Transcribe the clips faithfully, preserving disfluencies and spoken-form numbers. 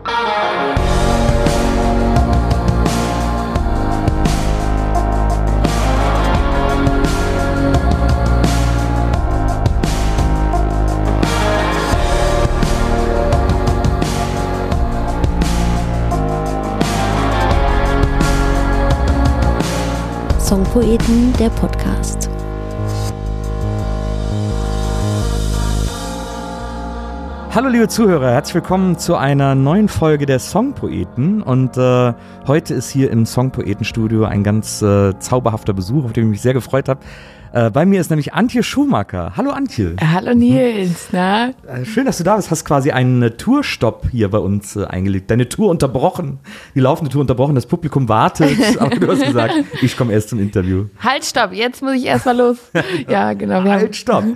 Songpoeten, der Podcast. Hallo liebe Zuhörer, herzlich willkommen zu einer neuen Folge der Songpoeten und äh, heute ist hier im Songpoetenstudio ein ganz äh, zauberhafter Besuch, auf den ich mich sehr gefreut habe. Äh, bei mir ist nämlich Antje Schumacher. Hallo Antje. Hallo Nils, na? Äh, schön, dass du da bist. Hast quasi einen äh, Tourstopp hier bei uns äh, eingelegt. Deine Tour unterbrochen, die laufende Tour unterbrochen, das Publikum wartet, aber du hast gesagt, ich komme erst zum Interview. Halt, stopp, jetzt muss ich erst mal los. Ja, genau. Wir halt, stopp.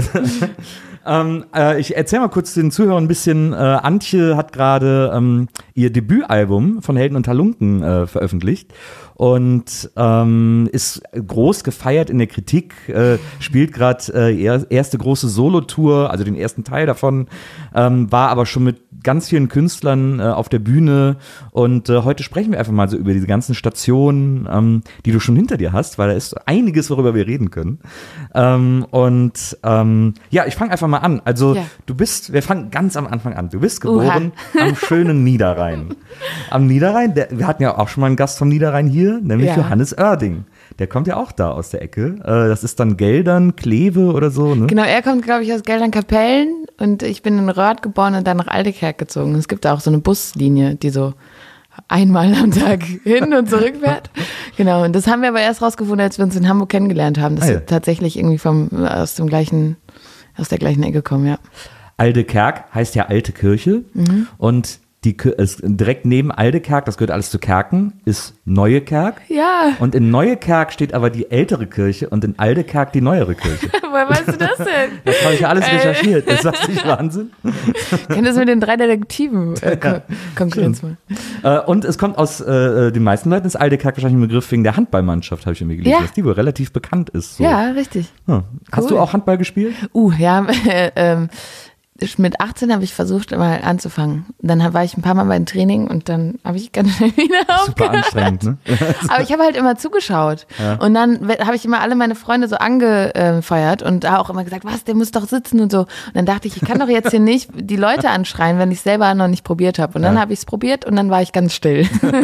Ähm, äh, ich erzähle mal kurz den Zuhörern ein bisschen. Äh, Antje hat gerade ähm, ihr Debütalbum von Helden und Halunken äh, veröffentlicht und ähm, ist groß gefeiert in der Kritik, äh, spielt gerade äh, er, erste große Solo-Tour, also den ersten Teil davon, ähm, war aber schon mit ganz vielen Künstlern äh, auf der Bühne und äh, heute sprechen wir einfach mal so über diese ganzen Stationen, ähm, die du schon hinter dir hast, weil da ist einiges, worüber wir reden können. Ähm, und ähm, ja, ich fange einfach mal an. Also ja. du bist, wir fangen ganz am Anfang an. Du bist geboren am schönen Niederrhein. Am Niederrhein, der, wir hatten ja auch schon mal einen Gast vom Niederrhein hier, nämlich ja. Johannes Oerding. Der kommt ja auch da aus der Ecke. Äh, das ist dann Geldern, Kleve oder so, ne? Genau, er kommt, glaube ich, aus Geldern-Kapellen und ich bin in Röhrt geboren und dann nach Aldekerk gezogen. Es gibt da auch so eine Buslinie, die so einmal am Tag hin und zurück fährt. Genau, und das haben wir aber erst rausgefunden, als wir uns in Hamburg kennengelernt haben, dass ah, ja. wir tatsächlich irgendwie vom, aus dem gleichen, aus der gleichen Ecke kommen, ja. Aldekerk heißt ja alte Kirche mhm. und die ist direkt neben Aldekerk, das gehört alles zu Kerken, ist Neue Kerk. Ja. Und in Neue Kerk steht aber die ältere Kirche und in Aldekerk die neuere Kirche. Woher weißt du das denn? Das habe ich ja alles äh. recherchiert. Ist das nicht Wahnsinn? Ich kenne das mit den drei Detektiven. Äh, Kon- Konkurrenz mal. Äh, und es kommt aus äh, den meisten Leuten ist Aldekerk wahrscheinlich ein Begriff wegen der Handballmannschaft, habe ich irgendwie gelesen, ja. dass die wohl relativ bekannt ist. So. Ja, richtig. Hm. Hast cool. du auch Handball gespielt? Uh, ja, äh, ähm. Mit achtzehn habe ich versucht, mal anzufangen. Dann war ich ein paar Mal beim Training und dann habe ich ganz schnell wieder aufgehört. Super anstrengend, ne? Aber ich habe halt immer zugeschaut. Ja. Und dann habe ich immer alle meine Freunde so angefeuert und da auch immer gesagt, was, der muss doch sitzen und so. Und dann dachte ich, ich kann doch jetzt hier nicht die Leute anschreien, wenn ich es selber noch nicht probiert habe. Und dann ja. habe ich es probiert und dann war ich ganz still.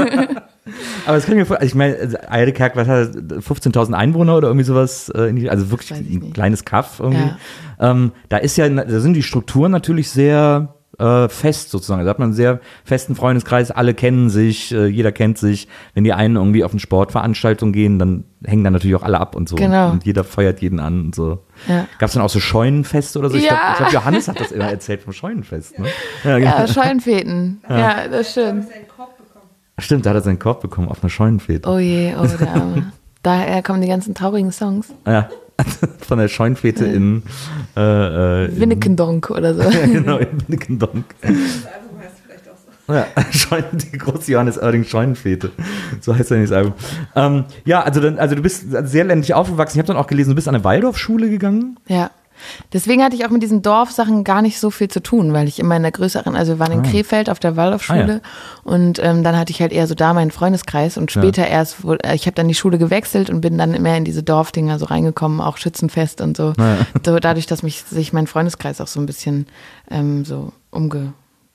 Aber das kann ich mir vorstellen, ich meine, Aldekerk, was hat fünfzehntausend Einwohner oder irgendwie sowas, also wirklich ein kleines Kaff irgendwie. Ja. Ähm, da ist ja, da sind die Strukturen natürlich sehr äh, fest sozusagen. Da hat man einen sehr festen Freundeskreis, alle kennen sich, äh, jeder kennt sich. Wenn die einen irgendwie auf eine Sportveranstaltung gehen, dann hängen da natürlich auch alle ab und so. Genau. Und jeder feuert jeden an und so. Ja. Gab es dann auch so Scheunenfeste oder so? Ich ja. glaube, glaub, Johannes hat das immer erzählt vom Scheunenfest. Ne? Ja, genau. Ja, Scheunenfeten. Ja. ja, das stimmt. Stimmt, da hat er seinen Korb bekommen auf einer Scheunenfete. Oh je, oh der Arme. Daher kommen die ganzen traurigen Songs. Ja, von der Scheunenfete in äh, äh, Winnekendonk oder so. Ja, genau, in Winnekendonk. Das Album heißt vielleicht auch so. Ja, Scheun, die große Johannes Oerding Scheunenfete. So heißt ja nicht das Album. Ähm, ja, also, dann, also du bist sehr ländlich aufgewachsen. Ich habe dann auch gelesen, du bist an eine Waldorfschule gegangen. Ja. Deswegen hatte ich auch mit diesen Dorfsachen gar nicht so viel zu tun, weil ich immer in der größeren, also wir waren in ah. Krefeld auf der Waldorfschule ah, ja. und ähm, dann hatte ich halt eher so da meinen Freundeskreis und später ja. erst, wo, ich habe dann die Schule gewechselt und bin dann immer in diese Dorfdinger so reingekommen, auch Schützenfest und so. Ah, ja. so dadurch, dass mich sich mein Freundeskreis auch so ein bisschen ähm, so umgelegt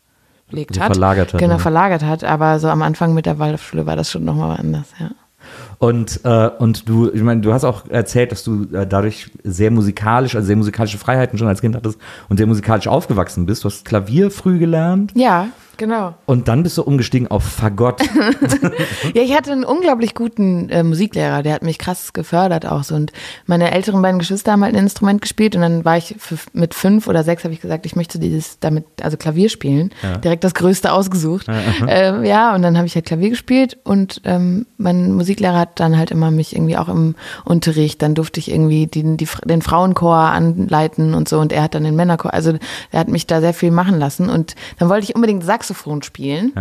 so hat. Verlagert hat. Genau, ja. verlagert hat, aber so am Anfang mit der Waldorfschule war das schon nochmal anders, ja. Und, äh, und du, ich meine, du hast auch erzählt, dass du äh, dadurch sehr musikalisch, also sehr musikalische Freiheiten schon als Kind hattest und sehr musikalisch aufgewachsen bist. Du hast Klavier früh gelernt. Ja, genau. Und dann bist du umgestiegen auf Fagott. Ja, ich hatte einen unglaublich guten äh, Musiklehrer, der hat mich krass gefördert auch so. Und meine älteren beiden Geschwister haben halt ein Instrument gespielt und dann war ich f- mit fünf oder sechs, habe ich gesagt, ich möchte dieses damit, also Klavier spielen. Ja. Direkt das Größte ausgesucht. Ja, ähm, ja und dann habe ich halt Klavier gespielt und ähm, mein Musiklehrer hat dann halt immer mich irgendwie auch im Unterricht, dann durfte ich irgendwie die, die, den Frauenchor anleiten und so und er hat dann den Männerchor, also er hat mich da sehr viel machen lassen und dann wollte ich unbedingt Saxophon spielen. Ja.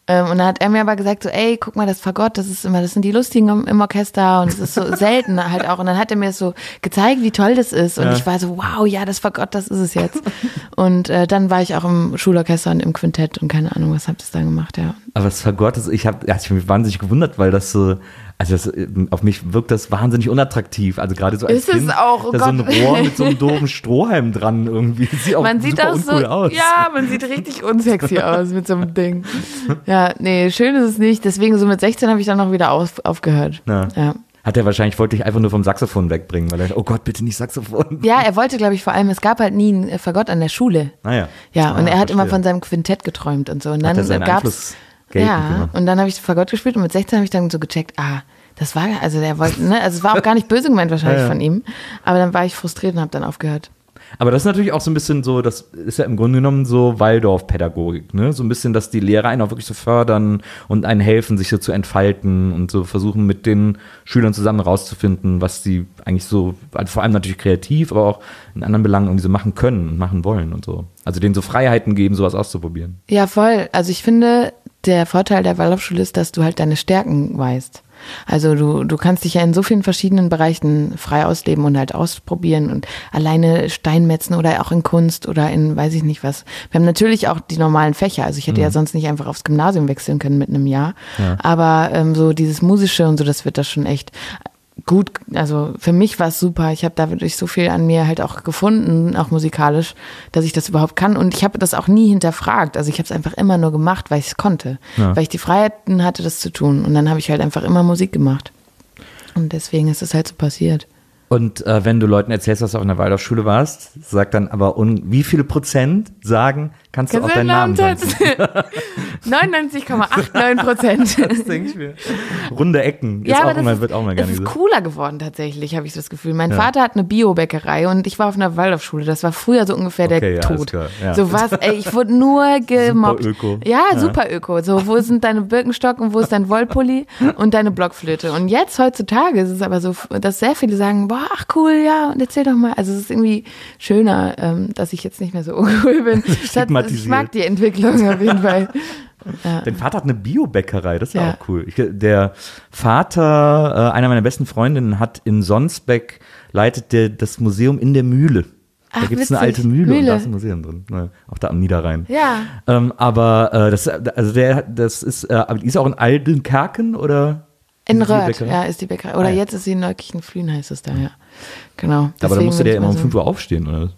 Ähm, und dann hat er mir aber gesagt so, ey, guck mal, das Fagott, das ist immer, das sind die Lustigen im, im Orchester und es ist so selten halt auch. Und dann hat er mir so gezeigt, wie toll das ist. Und ja. ich war so, wow, ja, das Fagott, das ist es jetzt. Und äh, dann war ich auch im Schulorchester und im Quintett und keine Ahnung, was habt ihr dann gemacht, ja. Aber das Fagott, das, ich habe, ja, ich mich wahnsinnig gewundert, weil das so, also das, auf mich wirkt das wahnsinnig unattraktiv. Also gerade so als ist Kind, es auch, oh da so ein Rohr mit so einem doofen Strohhalm dran irgendwie. Sieht auch man sieht super auch uncool so, aus. ja, man sieht richtig unsexy aus mit so einem Ding. Ja, nee, schön ist es nicht. Deswegen so mit sechzehn habe ich dann noch wieder auf, aufgehört. Ja. Ja. Hat er wahrscheinlich, wollte ich einfach nur vom Saxophon wegbringen, weil er, oh Gott, bitte nicht Saxophon. Ja, er wollte, glaube ich, vor allem, es gab halt nie ein Fagott an der Schule. Ah ja. Ja, ah, und er hat verstehe. immer von seinem Quintett geträumt und so. Und dann hat er seinen gab's, geltend ja, gemacht. und dann habe ich Fagott gespielt und mit sechzehn habe ich dann so gecheckt, ah, das war, also der wollte, ne, also es war auch gar nicht böse gemeint wahrscheinlich ja, ja. von ihm, aber dann war ich frustriert und habe dann aufgehört. Aber das ist natürlich auch so ein bisschen so, das ist ja im Grunde genommen so Waldorf-Pädagogik, ne? So ein bisschen, dass die Lehrer einen auch wirklich so fördern und einen helfen, sich so zu entfalten und so versuchen mit den Schülern zusammen rauszufinden, was sie eigentlich so, also vor allem natürlich kreativ, aber auch in anderen Belangen irgendwie so machen können und machen wollen und so. Also denen so Freiheiten geben, sowas auszuprobieren. Ja, voll. Also ich finde, der Vorteil der Waldorfschule ist, dass du halt deine Stärken weißt. Also du, du kannst dich ja in so vielen verschiedenen Bereichen frei ausleben und halt ausprobieren und alleine Steinmetzen oder auch in Kunst oder in weiß ich nicht was. Wir haben natürlich auch die normalen Fächer, also ich hätte mhm. ja sonst nicht einfach aufs Gymnasium wechseln können mit einem Jahr, ja. aber ähm, so dieses Musische und so, das wird das schon echt gut, also für mich war es super. Ich habe dadurch so viel an mir halt auch gefunden, auch musikalisch, dass ich das überhaupt kann. Und ich habe das auch nie hinterfragt. Also ich habe es einfach immer nur gemacht, weil ich es konnte. Ja. Weil ich die Freiheiten hatte, das zu tun. Und dann habe ich halt einfach immer Musik gemacht. Und deswegen ist es halt so passiert. Und äh, wenn du Leuten erzählst, dass du auf einer Waldorfschule warst, sag dann aber, un- wie viele Prozent sagen, kannst du auch deinen Namen sagen? neunundneunzig Komma neunundachtzig Prozent. Das denke ich mir. Runde Ecken ist ja, aber auch das immer, ist, wird auch mal gerne Es ist gesagt. cooler geworden tatsächlich, habe ich das Gefühl. Mein ja. Vater hat eine Biobäckerei und ich war auf einer Waldorfschule. Das war früher so ungefähr okay, der ja, Tod. Ja. So was, ey, ich wurde nur gemobbt. Super Öko. Ja, ja, super Öko. So, wo sind deine Birkenstock und wo ist dein Wollpulli und deine Blockflöte? Und jetzt, heutzutage, ist es aber so, dass sehr viele sagen, boah, ach cool, ja, und erzähl doch mal. Also es ist irgendwie schöner, ähm, dass ich jetzt nicht mehr so uncool bin. Das, ich mag die Entwicklung auf jeden Fall. Ja. Dein Vater hat eine Biobäckerei, das ist ja, ja. auch cool. Ich, der Vater, äh, einer meiner besten Freundinnen, hat in Sonsbeck, leitet der, das Museum in der Mühle. Da gibt es eine alte Mühle, Mühle und da ist ein Museum drin. Ne, auch da am Niederrhein. Ja. Ähm, aber äh, das, also der, das ist, äh, aber die ist auch in Aldenkerken oder? In Röth, ja, ist die Bäckerei. Oder ah, ja. jetzt ist sie in Neukirchen-Flühen, heißt es da, ja. Genau. Aber da musste der immer um so. fünf Uhr aufstehen, oder?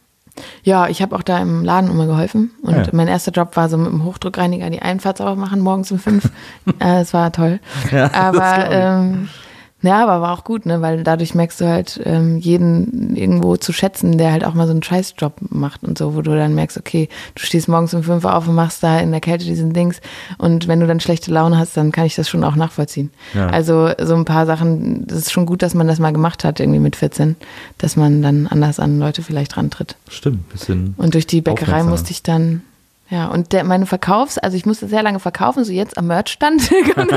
Ja, ich habe auch da im Laden immer geholfen. Und ah, ja. mein erster Job war so mit dem Hochdruckreiniger die Einfahrt sauber machen, morgens um fünf. äh, das war toll. Ja, aber ähm, ja, aber war auch gut, ne, weil dadurch merkst du halt ähm, jeden irgendwo zu schätzen, der halt auch mal so einen Scheißjob macht und so, wo du dann merkst, okay, du stehst morgens um fünf Uhr auf und machst da in der Kälte diesen Dings und wenn du dann schlechte Laune hast, dann kann ich das schon auch nachvollziehen. Ja. Also so ein paar Sachen, das ist schon gut, dass man das mal gemacht hat, irgendwie mit vierzehn, dass man dann anders an Leute vielleicht rantritt. Stimmt, bisschen. Und durch die Bäckerei musste ich dann Ja, und der, meine Verkaufs-, also ich musste sehr lange verkaufen, so jetzt am Merchstand, hat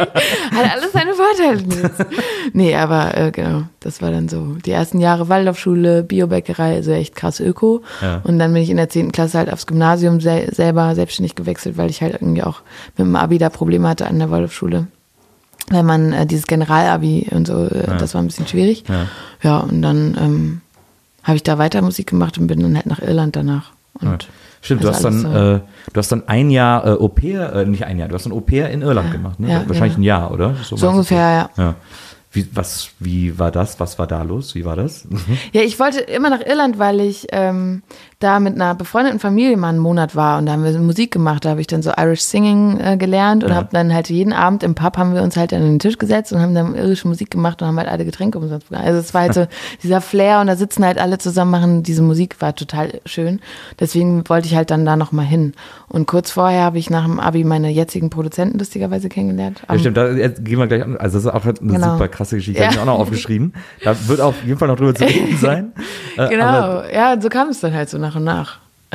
alles seine Vorteile. Nee, aber äh, genau, das war dann so die ersten Jahre Waldorfschule, Biobäckerei, also echt krass Öko. Ja. Und dann bin ich in der zehnten Klasse halt aufs Gymnasium sel- selber selbstständig gewechselt, weil ich halt irgendwie auch mit dem Abi da Probleme hatte an der Waldorfschule. Weil man äh, dieses General-Abi und so, äh, ja. das war ein bisschen schwierig. Ja, ja und dann ähm, habe ich da weiter Musik gemacht und bin dann halt nach Irland danach. Und ja. Stimmt, du hast, dann, so äh, du hast dann ein Jahr äh, Au pair, äh, nicht ein Jahr, du hast ein Au pair in Irland ja, gemacht, ne? Ja, wahrscheinlich ja. ein Jahr, oder? So, so ungefähr, so. ja. Wie, was, wie war das? Was war da los? Wie war das? Ja, ich wollte immer nach Irland, weil ich ähm, da mit einer befreundeten Familie mal einen Monat war und da haben wir Musik gemacht. Da habe ich dann so Irish Singing äh, gelernt und ja. habe dann halt jeden Abend im Pub haben wir uns halt an den Tisch gesetzt und haben dann irische Musik gemacht und haben halt alle Getränke umsonst bekommen. Also es war halt so dieser Flair und da sitzen halt alle zusammen, machen diese Musik, war total schön. Deswegen wollte ich halt dann da nochmal hin. Und kurz vorher habe ich nach dem Abi meine jetzigen Produzenten lustigerweise kennengelernt. Ja, stimmt, da gehen wir gleich an. Also das ist auch eine genau. super krasse Geschichte, ja. habe ich auch noch aufgeschrieben. Da wird auf jeden Fall noch drüber zu reden sein. Genau, aber ja, und so kam es dann halt so nach und nach.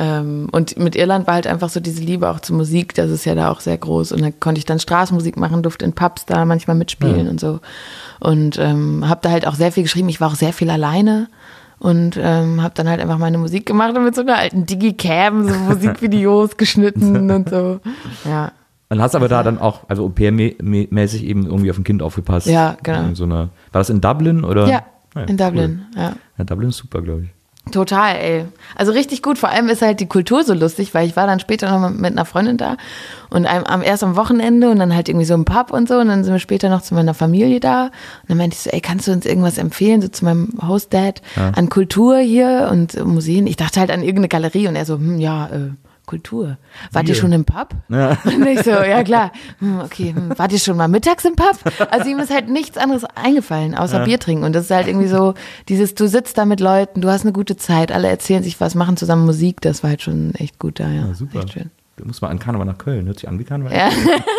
Und mit Irland war halt einfach so diese Liebe auch zur Musik, das ist ja da auch sehr groß. Und dann konnte ich dann Straßenmusik machen, durfte in Pubs da manchmal mitspielen ja. und so. Und ähm, habe da halt auch sehr viel geschrieben. Ich war auch sehr viel alleine. Und ähm, habe dann halt einfach meine Musik gemacht und mit so einer alten Digicam so Musikvideos geschnitten und so. Ja. Dann hast aber da dann auch, also Au-pair-mäßig eben irgendwie auf ein Kind aufgepasst. Ja, genau. So eine, war das in Dublin oder? Ja, ja in Dublin, cool. ja. Ja, Dublin ist super, glaube ich. Total, ey. Also richtig gut. Vor allem ist halt die Kultur so lustig, weil ich war dann später noch mal mit einer Freundin da und am, erst am Wochenende und dann halt irgendwie so im Pub und so und dann sind wir später noch zu meiner Familie da und dann meinte ich so, ey, kannst du uns irgendwas empfehlen, so zu meinem Host-Dad ja. an Kultur hier und Museen? Ich dachte halt an irgendeine Galerie und er so, hm, ja, äh, Kultur. Wart ihr schon im Pub? Ja. Und ich so, ja klar, hm, okay, hm, wart ihr schon mal mittags im Pub? Also ihm ist halt nichts anderes eingefallen, außer ja. Bier trinken. Und das ist halt irgendwie so, dieses, du sitzt da mit Leuten, du hast eine gute Zeit, alle erzählen sich was, machen zusammen Musik, das war halt schon echt gut da, ja. ja super. Echt schön. Du musst mal an Karneval nach Köln, hört sich an wie Karneval. Ja,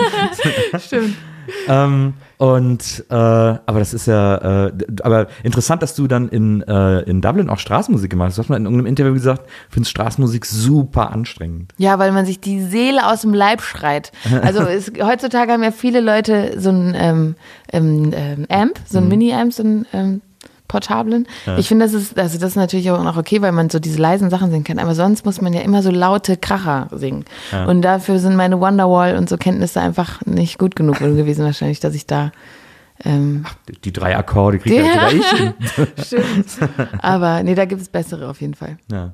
stimmt. ähm, und, äh, aber das ist ja, äh, aber interessant, dass du dann in, äh, in Dublin auch Straßenmusik gemacht hast. Du hast mal in irgendeinem Interview gesagt, du findest Straßenmusik super anstrengend. Ja, weil man sich die Seele aus dem Leib schreit. Also es, heutzutage haben ja viele Leute so ein ähm, ähm, Amp, so ein mhm. Mini-Amp, so ein ähm, portablen. Ja. Ich finde, das ist, also das ist natürlich auch noch okay, weil man so diese leisen Sachen singen kann, aber sonst muss man ja immer so laute Kracher singen. Ja. Und dafür sind meine Wonderwall und so Kenntnisse einfach nicht gut genug gewesen wahrscheinlich, dass ich da ähm, Ach, die drei Akkorde kriege ja sogar ich. Stimmt. Aber nee, da gibt es bessere auf jeden Fall. Ja.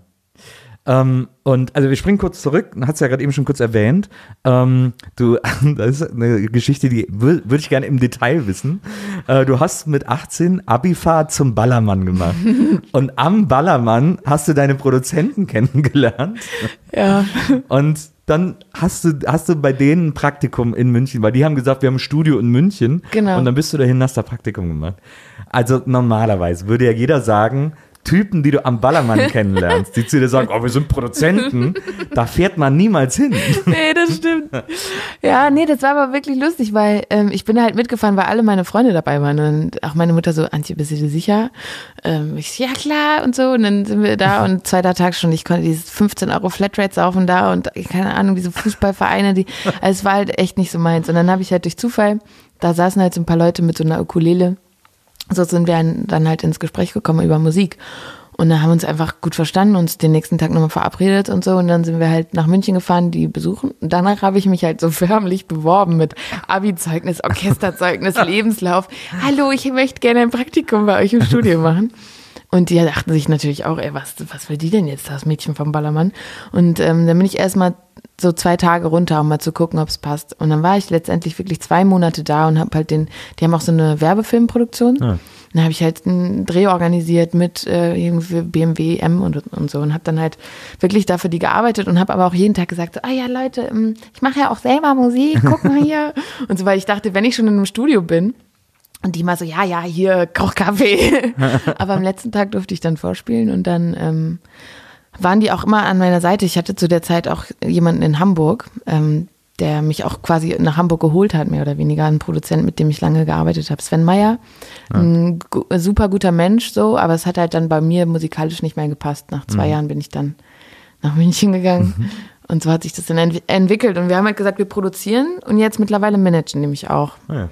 Ähm, und also wir springen kurz zurück, hast du ja gerade eben schon kurz erwähnt. Ähm, du, das ist eine Geschichte, die würde würd ich gerne im Detail wissen. Äh, du hast mit achtzehn Abifahrt zum Ballermann gemacht. Und am Ballermann hast du deine Produzenten kennengelernt. Ja. Und dann hast du, hast du bei denen ein Praktikum in München, weil die haben gesagt, wir haben ein Studio in München. Genau. Und dann bist du dahin, hast da Praktikum gemacht. Also normalerweise würde ja jeder sagen, Typen, die du am Ballermann kennenlernst, die zu dir sagen, oh, wir sind Produzenten, da fährt man niemals hin. Nee, das stimmt. Ja, nee, das war aber wirklich lustig, weil ähm, ich bin halt mitgefahren, weil alle meine Freunde dabei waren und auch meine Mutter so, Antje, bist du dir sicher? Ähm, ich so, ja klar und so und dann sind wir da und zweiter Tag schon, ich konnte dieses fünfzehn Euro Flatrate saufen da und keine Ahnung, diese Fußballvereine, die, also es war halt echt nicht so meins und dann habe ich halt durch Zufall, da saßen halt so ein paar Leute mit so einer Ukulele. So sind wir dann halt ins Gespräch gekommen über Musik. Und dann haben wir uns einfach gut verstanden, uns den nächsten Tag nochmal verabredet und so. Und dann sind wir halt nach München gefahren, die besuchen. Und danach habe ich mich halt so förmlich beworben mit Abi-Zeugnis, Orchesterzeugnis, Lebenslauf. Hallo, ich möchte gerne ein Praktikum bei euch im Studio machen. Und die dachten sich natürlich auch, ey, was, was will die denn jetzt, das Mädchen vom Ballermann? Und ähm, dann bin ich erstmal so zwei Tage runter, um mal zu gucken, ob es passt. Und dann war ich letztendlich wirklich zwei Monate da und habe halt den, die haben auch so eine Werbefilmproduktion. Ja. Dann habe ich halt einen Dreh organisiert mit äh, irgendwie B M W M und, und so und habe dann halt wirklich dafür die gearbeitet und habe aber auch jeden Tag gesagt, so, ah ja Leute, ich mache ja auch selber Musik, guck mal hier. Und so, weil ich dachte, wenn ich schon in einem Studio bin, und die mal so, ja, ja, hier, Kochkaffee. Aber am letzten Tag durfte ich dann vorspielen und dann ähm, waren die auch immer an meiner Seite. Ich hatte zu der Zeit auch jemanden in Hamburg, ähm, der mich auch quasi nach Hamburg geholt hat, mehr oder weniger. Ein Produzent, mit dem ich lange gearbeitet habe. Sven Meyer, ja. ein gu- super guter Mensch, so, aber es hat halt dann bei mir musikalisch nicht mehr gepasst. Nach zwei mhm. Jahren bin ich dann nach München gegangen. Mhm. Und so hat sich das dann ent- entwickelt. Und wir haben halt gesagt, wir produzieren und jetzt mittlerweile managen nämlich auch. Ja.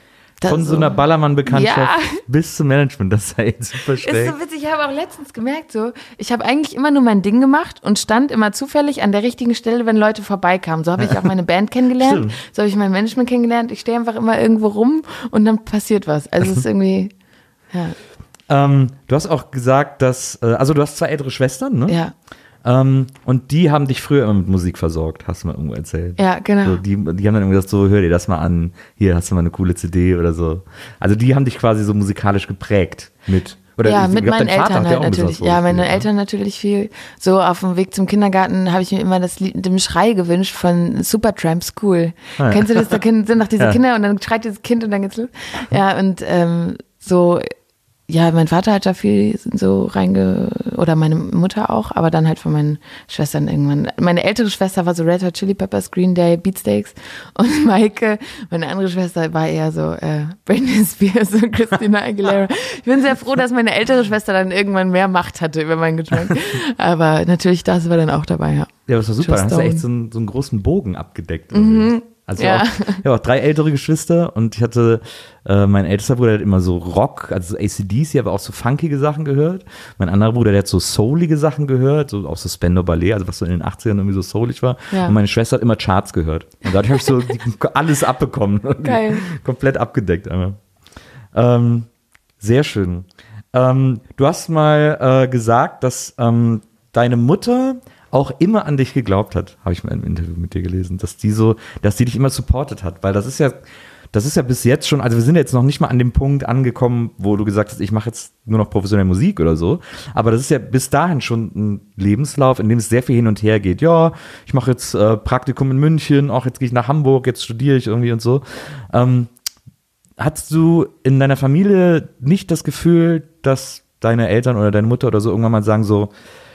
Von so, so einer Ballermann-Bekanntschaft ja. bis zum Management, das ist ja echt super schräg. Ist so witzig, ich habe auch letztens gemerkt, so, ich habe eigentlich immer nur mein Ding gemacht und stand immer zufällig an der richtigen Stelle, wenn Leute vorbeikamen. So habe ich auch meine Band kennengelernt, so habe ich mein Management kennengelernt. Ich stehe einfach immer irgendwo rum und dann passiert was. Also es ist irgendwie, ja. Ähm, du hast auch gesagt, dass, äh, also du hast zwei ältere Schwestern, ne? Ja. Ähm, und die haben dich früher immer mit Musik versorgt, hast du mal irgendwo erzählt. Ja, genau. So, die, die haben dann immer gesagt, so, hör dir das mal an, hier hast du mal eine coole C D oder so. Also die haben dich quasi so musikalisch geprägt mit. Oder ja, ich, mit ich glaub, meinen Eltern halt natürlich. So ja, meine viel, Eltern ja. natürlich viel. So auf dem Weg zum Kindergarten habe ich mir immer das Lied, dem Schrei gewünscht von Supertramp School. Ah, ja. Kennst du das? Da sind noch diese ja. Kinder und dann schreit dieses Kind und dann geht's los. Ja, und ähm, so, ja, mein Vater hat da viel so reinge, oder meine Mutter auch, aber dann halt von meinen Schwestern irgendwann. Meine ältere Schwester war so Red Hot Chili Peppers, Green Day, Beatsteaks und Maike, meine andere Schwester war eher so äh, Britney Spears und Christina Aguilera. Ich bin sehr froh, dass meine ältere Schwester dann irgendwann mehr Macht hatte über meinen Geschmack. Aber natürlich, das war dann auch dabei, ja. Ja, das war super, da hast du echt so einen, so einen großen Bogen abgedeckt. Mhm. Also Ja. ich habe auch, ich hab auch drei ältere Geschwister und ich hatte, äh, mein ältester Bruder hat immer so Rock, also so A C D C, aber auch so funkige Sachen gehört. Mein anderer Bruder, der hat so soulige Sachen gehört, so auch so Spandau Ballet, also was so in den achtzigern irgendwie so soulig war. Ja. Und meine Schwester hat immer Charts gehört. Und dadurch habe ich so die, alles abbekommen. Geil. Komplett abgedeckt einmal. Ähm, sehr schön. Ähm, du hast mal äh, gesagt, dass ähm, deine Mutter auch immer an dich geglaubt hat, habe ich mal im Interview mit dir gelesen, dass die so, dass die dich immer supportet hat, weil das ist ja, das ist ja bis jetzt schon, also wir sind jetzt noch nicht mal an dem Punkt angekommen, wo du gesagt hast, ich mache jetzt nur noch professionelle Musik oder so, aber das ist ja bis dahin schon ein Lebenslauf, in dem es sehr viel hin und her geht. Ja, ich mache jetzt äh, Praktikum in München, auch jetzt gehe ich nach Hamburg, jetzt studiere ich irgendwie und so. Ähm, hattest du in deiner Familie nicht das Gefühl, dass deine Eltern oder deine Mutter oder so irgendwann mal sagen so,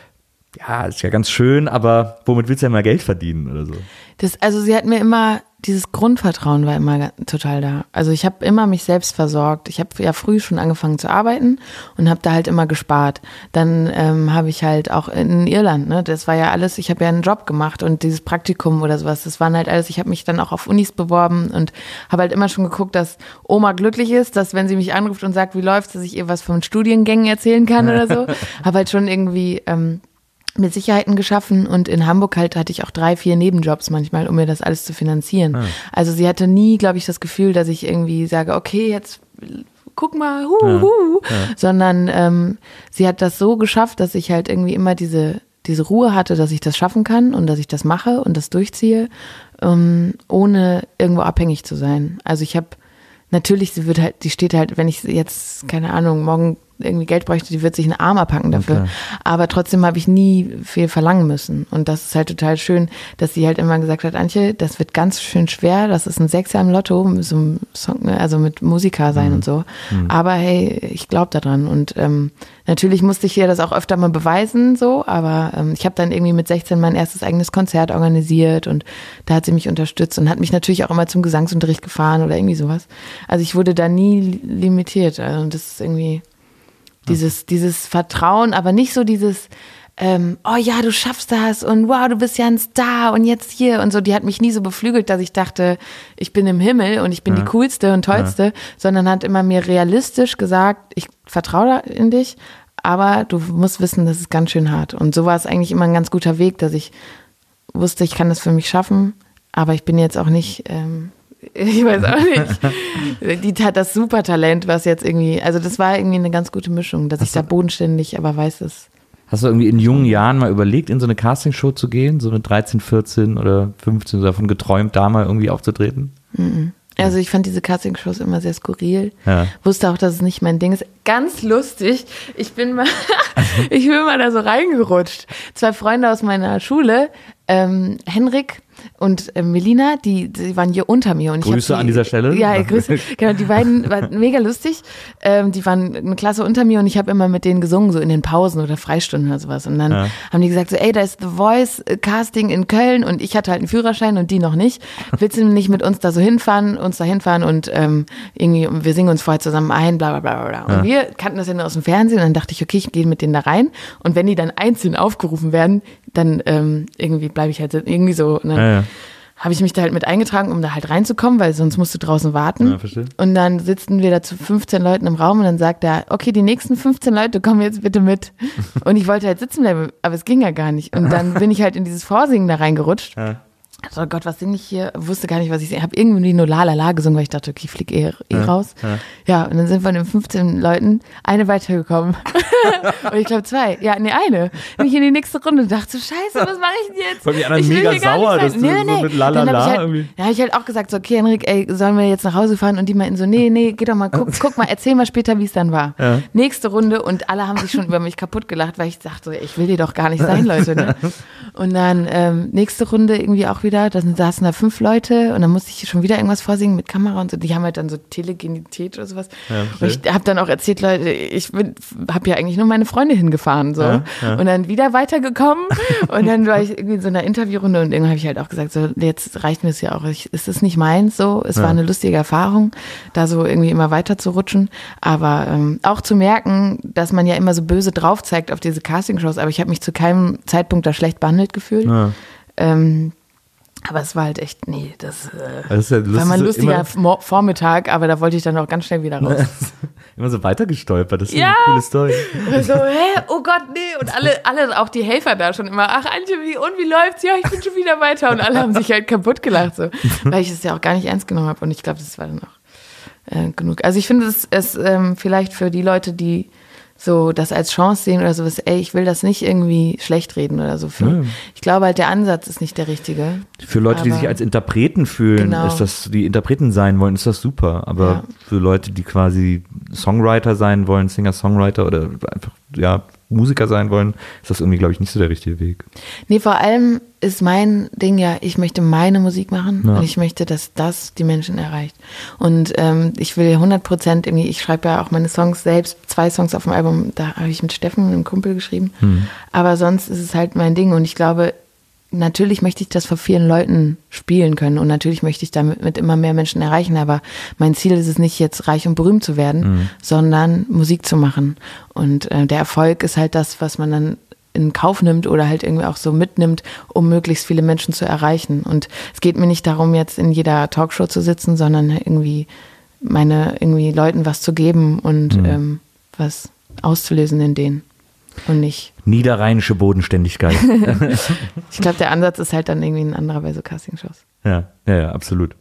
ja, ist ja ganz schön, aber womit willst du ja mal Geld verdienen oder so? Das, also sie hat mir immer, dieses Grundvertrauen war immer total da. Also ich habe immer mich selbst versorgt. Ich habe ja früh schon angefangen zu arbeiten und habe da halt immer gespart. Dann ähm, habe ich halt auch in Irland, ne, das war ja alles, ich habe ja einen Job gemacht und dieses Praktikum oder sowas, das waren halt alles, ich habe mich dann auch auf Unis beworben und habe halt immer schon geguckt, dass Oma glücklich ist, dass wenn sie mich anruft und sagt, wie läuft's, dass ich ihr was von Studiengängen erzählen kann oder so. Habe halt schon irgendwie ähm, mit Sicherheiten geschaffen und in Hamburg halt hatte ich auch drei, vier Nebenjobs manchmal, um mir das alles zu finanzieren. Ah. Also sie hatte nie, glaube ich, das Gefühl, dass ich irgendwie sage, okay, jetzt guck mal, hu, ja, hu, ja. sondern ähm, sie hat das so geschafft, dass ich halt irgendwie immer diese diese Ruhe hatte, dass ich das schaffen kann und dass ich das mache und das durchziehe, ähm, ohne irgendwo abhängig zu sein. Also ich habe natürlich, sie wird halt, die steht halt, wenn ich jetzt, keine Ahnung, morgen irgendwie Geld bräuchte, die wird sich einen Arm abhacken dafür. Okay. Aber trotzdem habe ich nie viel verlangen müssen. Und das ist halt total schön, dass sie halt immer gesagt hat, Antje, das wird ganz schön schwer, das ist ein Sechser im Lotto, mit so einem Song, also mit Musiker sein mhm. und so. Mhm. Aber hey, ich glaube daran. Und ähm, natürlich musste ich ihr das auch öfter mal beweisen, so, aber ähm, ich habe dann irgendwie mit sechzehn mein erstes eigenes Konzert organisiert und da hat sie mich unterstützt und hat mich natürlich auch immer zum Gesangsunterricht gefahren oder irgendwie sowas. Also ich wurde da nie limitiert. Also das ist irgendwie Dieses, dieses Vertrauen, aber nicht so dieses, ähm, oh ja, du schaffst das und wow, du bist ja ein Star und jetzt hier und so. Die hat mich nie so beflügelt, dass ich dachte, ich bin im Himmel und ich bin ja. die coolste und tollste, ja. sondern hat immer mir realistisch gesagt, ich vertraue in dich, aber du musst wissen, das ist ganz schön hart. Und so war es eigentlich immer ein ganz guter Weg, dass ich wusste, ich kann das für mich schaffen, aber ich bin jetzt auch nicht... Ähm, Ich weiß auch nicht. Die hat das Supertalent, was jetzt irgendwie, also das war irgendwie eine ganz gute Mischung, dass hast ich da bodenständig, aber weiß es. Hast du irgendwie in jungen Jahren mal überlegt, in so eine Castingshow zu gehen, so mit dreizehn, vierzehn oder fünfzehn, davon geträumt, da mal irgendwie aufzutreten? Mhm. Also ich fand diese Castingshows immer sehr skurril. Ja. Wusste auch, dass es nicht mein Ding ist. Ganz lustig. Ich bin mal, ich bin mal da so reingerutscht. Zwei Freunde aus meiner Schule, ähm, Henrik und äh, Melina, die, die waren hier unter mir. Und Grüße ich die, an dieser Stelle. Ja, Grüße. Genau, die beiden waren mega lustig. Ähm, die waren eine Klasse unter mir und ich habe immer mit denen gesungen, so in den Pausen oder Freistunden oder sowas. Und dann ja. haben die gesagt so, ey, da ist The Voice Casting in Köln und ich hatte halt einen Führerschein und die noch nicht. Willst du nicht mit uns da so hinfahren, uns da hinfahren und ähm, irgendwie, wir singen uns vorher zusammen ein, bla bla bla bla. Und ja. wir kannten das ja nur aus dem Fernsehen und dann dachte ich, okay, ich gehe mit denen da rein und wenn die dann einzeln aufgerufen werden, dann ähm, irgendwie bleibe ich halt irgendwie so. Und dann ja, ja. habe ich mich da halt mit eingetragen, um da halt reinzukommen, weil sonst musst du draußen warten. Ja, verstehe. Und dann sitzen wir da zu fünfzehn Leuten im Raum und dann sagt er, okay, die nächsten fünfzehn Leute kommen jetzt bitte mit. Und ich wollte halt sitzen bleiben, aber es ging ja gar nicht. Und dann bin ich halt in dieses Vorsingen da reingerutscht. Ja. Oh Gott, was singe ich hier? Wusste gar nicht, was ich singe. Ich habe irgendwie nur La La La gesungen, weil ich dachte, okay, ich flieg eh, eh ja, raus. Ja. ja, und dann sind von den fünfzehn Leuten eine weitergekommen. Und ich glaube zwei. Ja, nee, eine. Bin ich in die nächste Runde und dachte so, scheiße, was mache ich denn jetzt? Von die anderen mega sauer, dass du nee, nee. so mit La La La halt, irgendwie... Ja, hab ich halt auch gesagt, so, okay, Henrik, ey, sollen wir jetzt nach Hause fahren? Und die meinten so, nee, nee, geh doch mal, guck, guck mal, erzähl mal später, wie es dann war. Ja. Nächste Runde und alle haben sich schon über mich kaputt gelacht, weil ich dachte so, ich will die doch gar nicht sein, Leute. Ne? Und dann ähm, nächste Runde irgendwie auch wieder, da saßen da fünf Leute und dann musste ich schon wieder irgendwas vorsingen mit Kamera und so. Die haben halt dann so Telegenität oder sowas. Ja, und ich habe dann auch erzählt, Leute, ich habe ja eigentlich nur meine Freunde hingefahren. so ja, ja. Und dann wieder weitergekommen und dann war ich irgendwie in so einer Interviewrunde und irgendwann habe ich halt auch gesagt, so jetzt reicht mir es ja auch. Ich, es ist nicht meins so. Es ja. war eine lustige Erfahrung, da so irgendwie immer weiter zu rutschen. Aber ähm, auch zu merken, dass man ja immer so böse drauf zeigt auf diese Castingshows, aber ich habe mich zu keinem Zeitpunkt da schlecht behandelt gefühlt. Ja. Ähm, Aber es war halt echt, nee, das, äh, das ist ja lustig, war mal ein so lustiger Mo- Vormittag, aber da wollte ich dann auch ganz schnell wieder raus. immer so weitergestolpert, das ist Ja. eine coole Story. So, hä, oh Gott, nee. Und alle, alle, auch die Helfer da schon immer, ach Antje, wie, und wie läuft's? Ja, ich bin schon wieder weiter. Und alle haben sich halt kaputt gelacht, so. Weil ich es ja auch gar nicht ernst genommen habe. Und ich glaube, das war dann auch äh, genug. Also ich finde es, es ähm, vielleicht für die Leute, die so das als Chance sehen oder sowas, ey, ich will das nicht irgendwie schlecht reden oder so. Für, Ja. Ich glaube halt, der Ansatz ist nicht der richtige. Für Leute, die Aber- sich als Interpreten fühlen, Genau. ist das, die Interpreten sein wollen, ist das super. Aber Ja. für Leute, die quasi Songwriter sein wollen, Singer-Songwriter oder einfach, ja, Musiker sein wollen, ist das irgendwie, glaube ich, nicht so der richtige Weg. Nee, vor allem ist mein Ding ja, ich möchte meine Musik machen Ja. und ich möchte, dass das die Menschen erreicht. Und ähm, ich will hundert Prozent irgendwie, ich schreibe ja auch meine Songs selbst, zwei Songs auf dem Album, da habe ich mit Steffen, einem Kumpel, geschrieben. Hm. Aber sonst ist es halt mein Ding und ich glaube, natürlich möchte ich das vor vielen Leuten spielen können und natürlich möchte ich damit mit immer mehr Menschen erreichen, aber mein Ziel ist es nicht, jetzt reich und berühmt zu werden, Mhm. sondern Musik zu machen. Und äh, der Erfolg ist halt das, was man dann in Kauf nimmt oder halt irgendwie auch so mitnimmt, um möglichst viele Menschen zu erreichen. Und es geht mir nicht darum, jetzt in jeder Talkshow zu sitzen, sondern irgendwie meine irgendwie Leuten was zu geben und Mhm. ähm, was auszulösen in denen und nicht. Niederrheinische Bodenständigkeit. Ich glaube, der Ansatz ist halt dann irgendwie ein anderer bei so Castingshows. ja, ja, ja, absolut.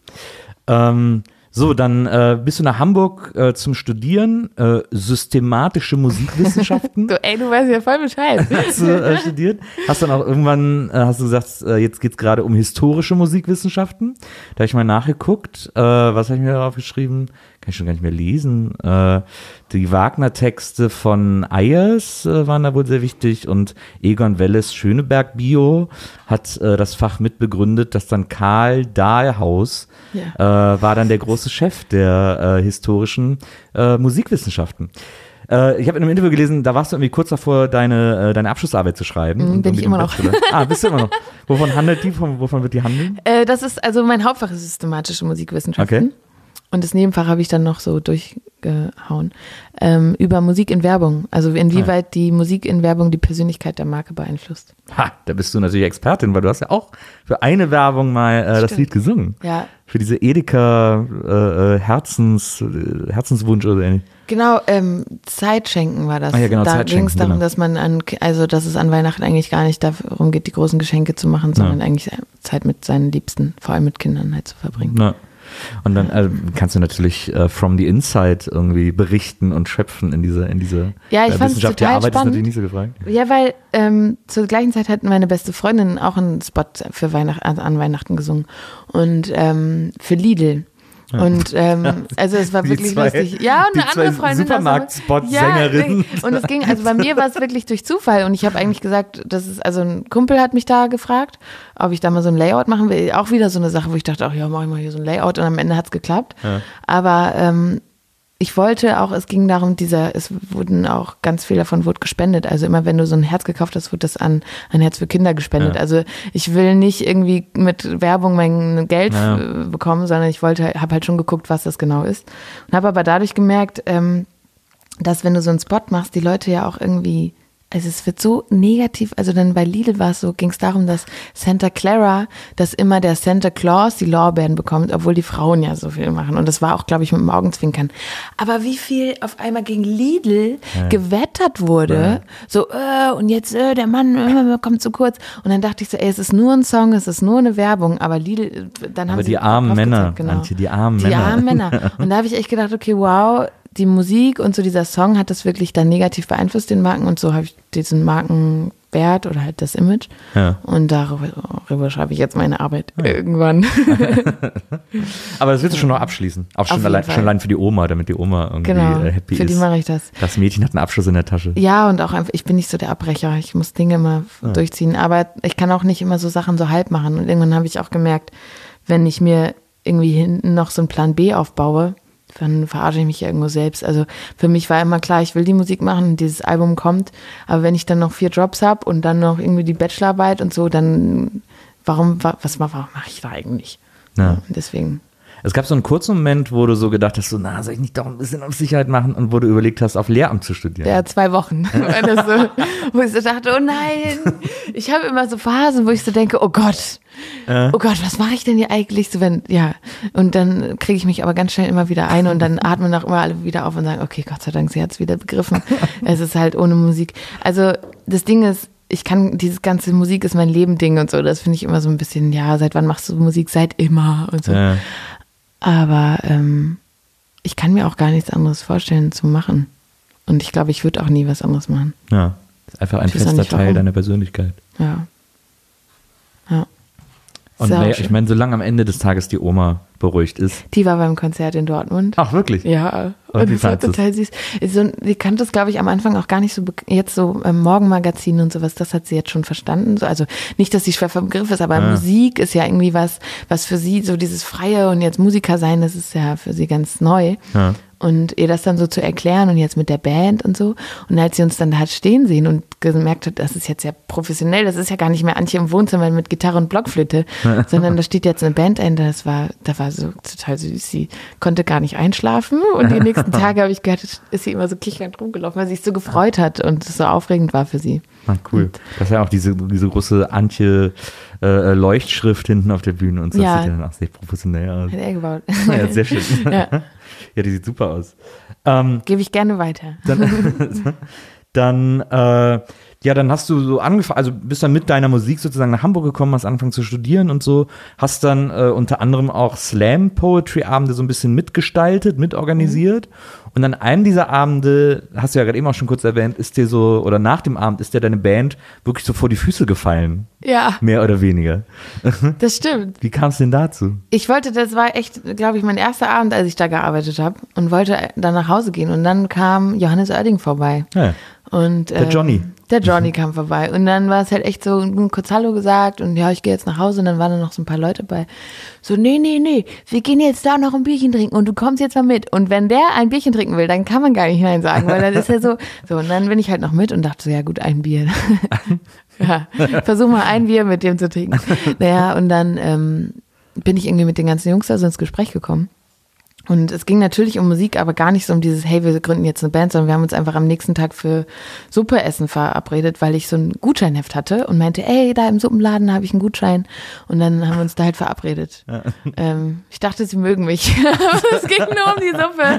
Ähm, so, dann äh, bist du nach Hamburg äh, zum Studieren, äh, systematische Musikwissenschaften. Du, ey, du weißt ja voll Bescheid. Hast du äh, studiert? Hast dann auch irgendwann, äh, hast du gesagt, äh, jetzt geht's gerade um historische Musikwissenschaften. Da habe ich mal nachgeguckt. Äh, was habe ich mir darauf geschrieben? Kann ich schon gar nicht mehr lesen. Äh, die Wagner-Texte von Ayers äh, waren da wohl sehr wichtig und Egon Welles Schöneberg-Bio hat äh, das Fach mitbegründet, dass dann Karl Dahlhaus Ja. äh, war dann der große Chef der äh, historischen äh, Musikwissenschaften. Äh, ich habe in einem Interview gelesen, da warst du irgendwie kurz davor, deine, äh, deine Abschlussarbeit zu schreiben. Mhm, und bin ich irgendwie immer den noch. Bachelor. Ah, bist du immer noch. Wovon handelt die? Von, wovon wird die handeln? Äh, das ist, also mein Hauptfach ist systematische Musikwissenschaften. Okay. Und das Nebenfach habe ich dann noch so durchgehauen. Ähm, über Musik in Werbung. Also inwieweit die Musik in Werbung die Persönlichkeit der Marke beeinflusst. Ha, da bist du natürlich Expertin, weil du hast ja auch für eine Werbung mal äh, das Stimmt. Lied gesungen. Ja, Für diese Edeka äh, äh, Herzens, äh, Herzenswunsch oder ähnlich. genau, ähm, Zeit schenken war das. Ah ja, genau, da Zeit ging es schenken, darum, genau. dass man an, also dass es an Weihnachten eigentlich gar nicht darum geht, die großen Geschenke zu machen, sondern Ja. eigentlich Zeit mit seinen Liebsten, vor allem mit Kindern halt zu verbringen. Na. Und dann äh, kannst du natürlich äh, from the inside irgendwie berichten und schöpfen in diese, in diese Ja, ich äh, fand's Wissenschaft. Die total Arbeit ist spannend. natürlich nicht so gefragt. Ja, weil ähm, zur gleichen Zeit hat meine beste Freundin auch einen Spot für Weihnacht, also an Weihnachten gesungen und ähm, für Lidl. Und ähm, also es war Die wirklich zwei- lustig. Ja, und die eine andere zwei Freundin. Supermarkt-Spot-Sängerinnen. Ja, und es ging, also bei mir war es wirklich durch Zufall und ich habe eigentlich gesagt, das ist, also ein Kumpel hat mich da gefragt, ob ich da mal so ein Layout machen will. Auch wieder so eine Sache, wo ich dachte, ach ja, mach ich mal hier so ein Layout und am Ende hat es geklappt. Ja. Aber ähm, ich wollte auch, es ging darum, dieser, es wurden auch ganz viel davon wurde gespendet. Also immer wenn du so ein Herz gekauft hast, wurde das an ein Herz für Kinder gespendet. Ja. Also ich will nicht irgendwie mit Werbung mein Geld Ja. äh, bekommen, sondern ich wollte, habe halt schon geguckt, was das genau ist. Und habe aber dadurch gemerkt, ähm, dass wenn du so einen Spot machst, die Leute ja auch irgendwie, also es wird so negativ, also dann bei Lidl war es so, ging es darum, dass Santa Clara, dass immer der Santa Claus die Lorbeeren bekommt, obwohl die Frauen ja so viel machen. Und das war auch, glaube ich, mit dem Augenzwinkern. Aber wie viel auf einmal gegen Lidl Ja. gewettert wurde, Ja. so, äh, und jetzt, äh, der Mann äh, kommt zu kurz. Und dann dachte ich so, ey, es ist nur ein Song, es ist nur eine Werbung, aber Lidl, äh, dann haben Aber sie die armen drauf Männer, gezeigt, genau. Antje, die armen Die Männer. armen Männer. Und da habe ich echt gedacht, okay, wow, die Musik und so dieser Song hat das wirklich dann negativ beeinflusst, den Marken. Und so habe ich diesen Markenwert oder halt das Image. Ja. Und darüber, darüber schreibe ich jetzt meine Arbeit irgendwann. Aber das willst du schon noch abschließen. Auch schon jeden allein, Fall. schon allein für die Oma, damit die Oma irgendwie Genau, äh, happy für ist. die mache ich das. Das Mädchen hat einen Abschluss in der Tasche. Ja, und auch einfach, ich bin nicht so der Abbrecher. Ich muss Dinge immer Ja. durchziehen. Aber ich kann auch nicht immer so Sachen so halb machen. Und irgendwann habe ich auch gemerkt, wenn ich mir irgendwie hinten noch so einen Plan B aufbaue, dann verarsche ich mich ja irgendwo selbst. Also für mich war immer klar, ich will die Musik machen, dieses Album kommt. Aber wenn ich dann noch vier Jobs habe und dann noch irgendwie die Bachelorarbeit und so, dann warum, wa- was warum mache ich da eigentlich? Ja. Und deswegen. Es gab so einen kurzen Moment, wo du so gedacht hast, so, na, soll ich nicht doch ein bisschen auf Sicherheit machen und wo du überlegt hast, auf Lehramt zu studieren. Ja, zwei Wochen. Das so, wo ich so dachte, oh nein. Ich habe immer so Phasen, wo ich so denke, oh Gott, äh. oh Gott, was mache ich denn hier eigentlich? So, wenn, ja. Und dann kriege ich mich aber ganz schnell immer wieder ein und dann atmen auch immer alle wieder auf und sagen, okay, Gott sei Dank, sie hat es wieder begriffen. Es ist halt ohne Musik. Also das Ding ist, ich kann, dieses ganze Musik ist mein Leben-Ding und so, das finde ich immer so ein bisschen, ja, seit wann machst du Musik? Seit immer und so. Ja. Aber ähm, ich kann mir auch gar nichts anderes vorstellen zu machen. Und ich glaube, ich würde auch nie was anderes machen. Ja, ist einfach ein fester Teil deiner Persönlichkeit. Ja. Ja. Und naja, ich meine, solange am Ende des Tages die Oma beruhigt ist. Die war beim Konzert in Dortmund. Ach, wirklich? Ja. Und, und das war total süß. So, die kannte es, glaube ich, am Anfang auch gar nicht so, jetzt so ähm, Morgenmagazin und sowas, das hat sie jetzt schon verstanden. So, also nicht, dass sie schwer vom Begriff ist, aber ja. Musik ist ja irgendwie was, was für sie, so dieses Freie und jetzt Musiker sein, das ist ja für sie ganz neu. Ja. Und ihr das dann so zu erklären und jetzt mit der Band und so. Und als sie uns dann da hat stehen sehen und gemerkt hat, das ist jetzt ja professionell, das ist ja gar nicht mehr Antje im Wohnzimmer mit Gitarre und Blockflöte, sondern da steht jetzt eine Band ein, das war, da war so total süß. Sie konnte gar nicht einschlafen und die nächsten Tage habe ich gehört, ist sie immer so kichernd rumgelaufen, weil sie sich so gefreut hat und es so aufregend war für sie. Ah, cool. Und das ist ja auch diese, diese große Antje äh, Leuchtschrift hinten auf der Bühne und so. Ja. Das sieht dann auch sehr professionell aus. Hat er gebaut. Ja, sehr schön. Ja. Ja, die sieht super aus. Ähm, Gebe ich gerne weiter. Dann, dann äh, ja, dann hast du so angefangen, also bist dann mit deiner Musik sozusagen nach Hamburg gekommen, hast angefangen zu studieren und so, hast dann äh, unter anderem auch Slam-Poetry-Abende so ein bisschen mitgestaltet, mitorganisiert. Mhm. Und an einem dieser Abende, hast du ja gerade eben auch schon kurz erwähnt, ist dir so, oder nach dem Abend ist dir deine Band wirklich so vor die Füße gefallen. Ja. Mehr oder weniger. Das stimmt. Wie kam es denn dazu? Ich wollte, das war echt, glaube ich, mein erster Abend, als ich da gearbeitet habe und wollte dann nach Hause gehen. Und dann kam Johannes Oerding vorbei. Ja. Und, der Johnny. Ähm, der Johnny kam vorbei. Und dann war es halt echt so, kurz Hallo gesagt und ja, ich gehe jetzt nach Hause. Und dann waren da noch so ein paar Leute bei. So, nee, nee, nee, wir gehen jetzt da noch ein Bierchen trinken und du kommst jetzt mal mit. Und wenn der ein Bierchen trinken will, dann kann man gar nicht Nein sagen, weil dann ist er so, so. Und dann bin ich halt noch mit und dachte so, ja gut, ein Bier. Ja, versuch mal ein Bier mit dem zu trinken. Naja, und dann ähm, bin ich irgendwie mit den ganzen Jungs da so ins Gespräch gekommen. Und es ging natürlich um Musik, aber gar nicht so um dieses, hey, wir gründen jetzt eine Band, sondern wir haben uns einfach am nächsten Tag für Suppeessen verabredet, weil ich so ein Gutscheinheft hatte und meinte, ey, da im Suppenladen habe ich einen Gutschein. Und dann haben wir uns da halt verabredet. Ja. Ähm, ich dachte, sie mögen mich. Es ging nur um die Suppe.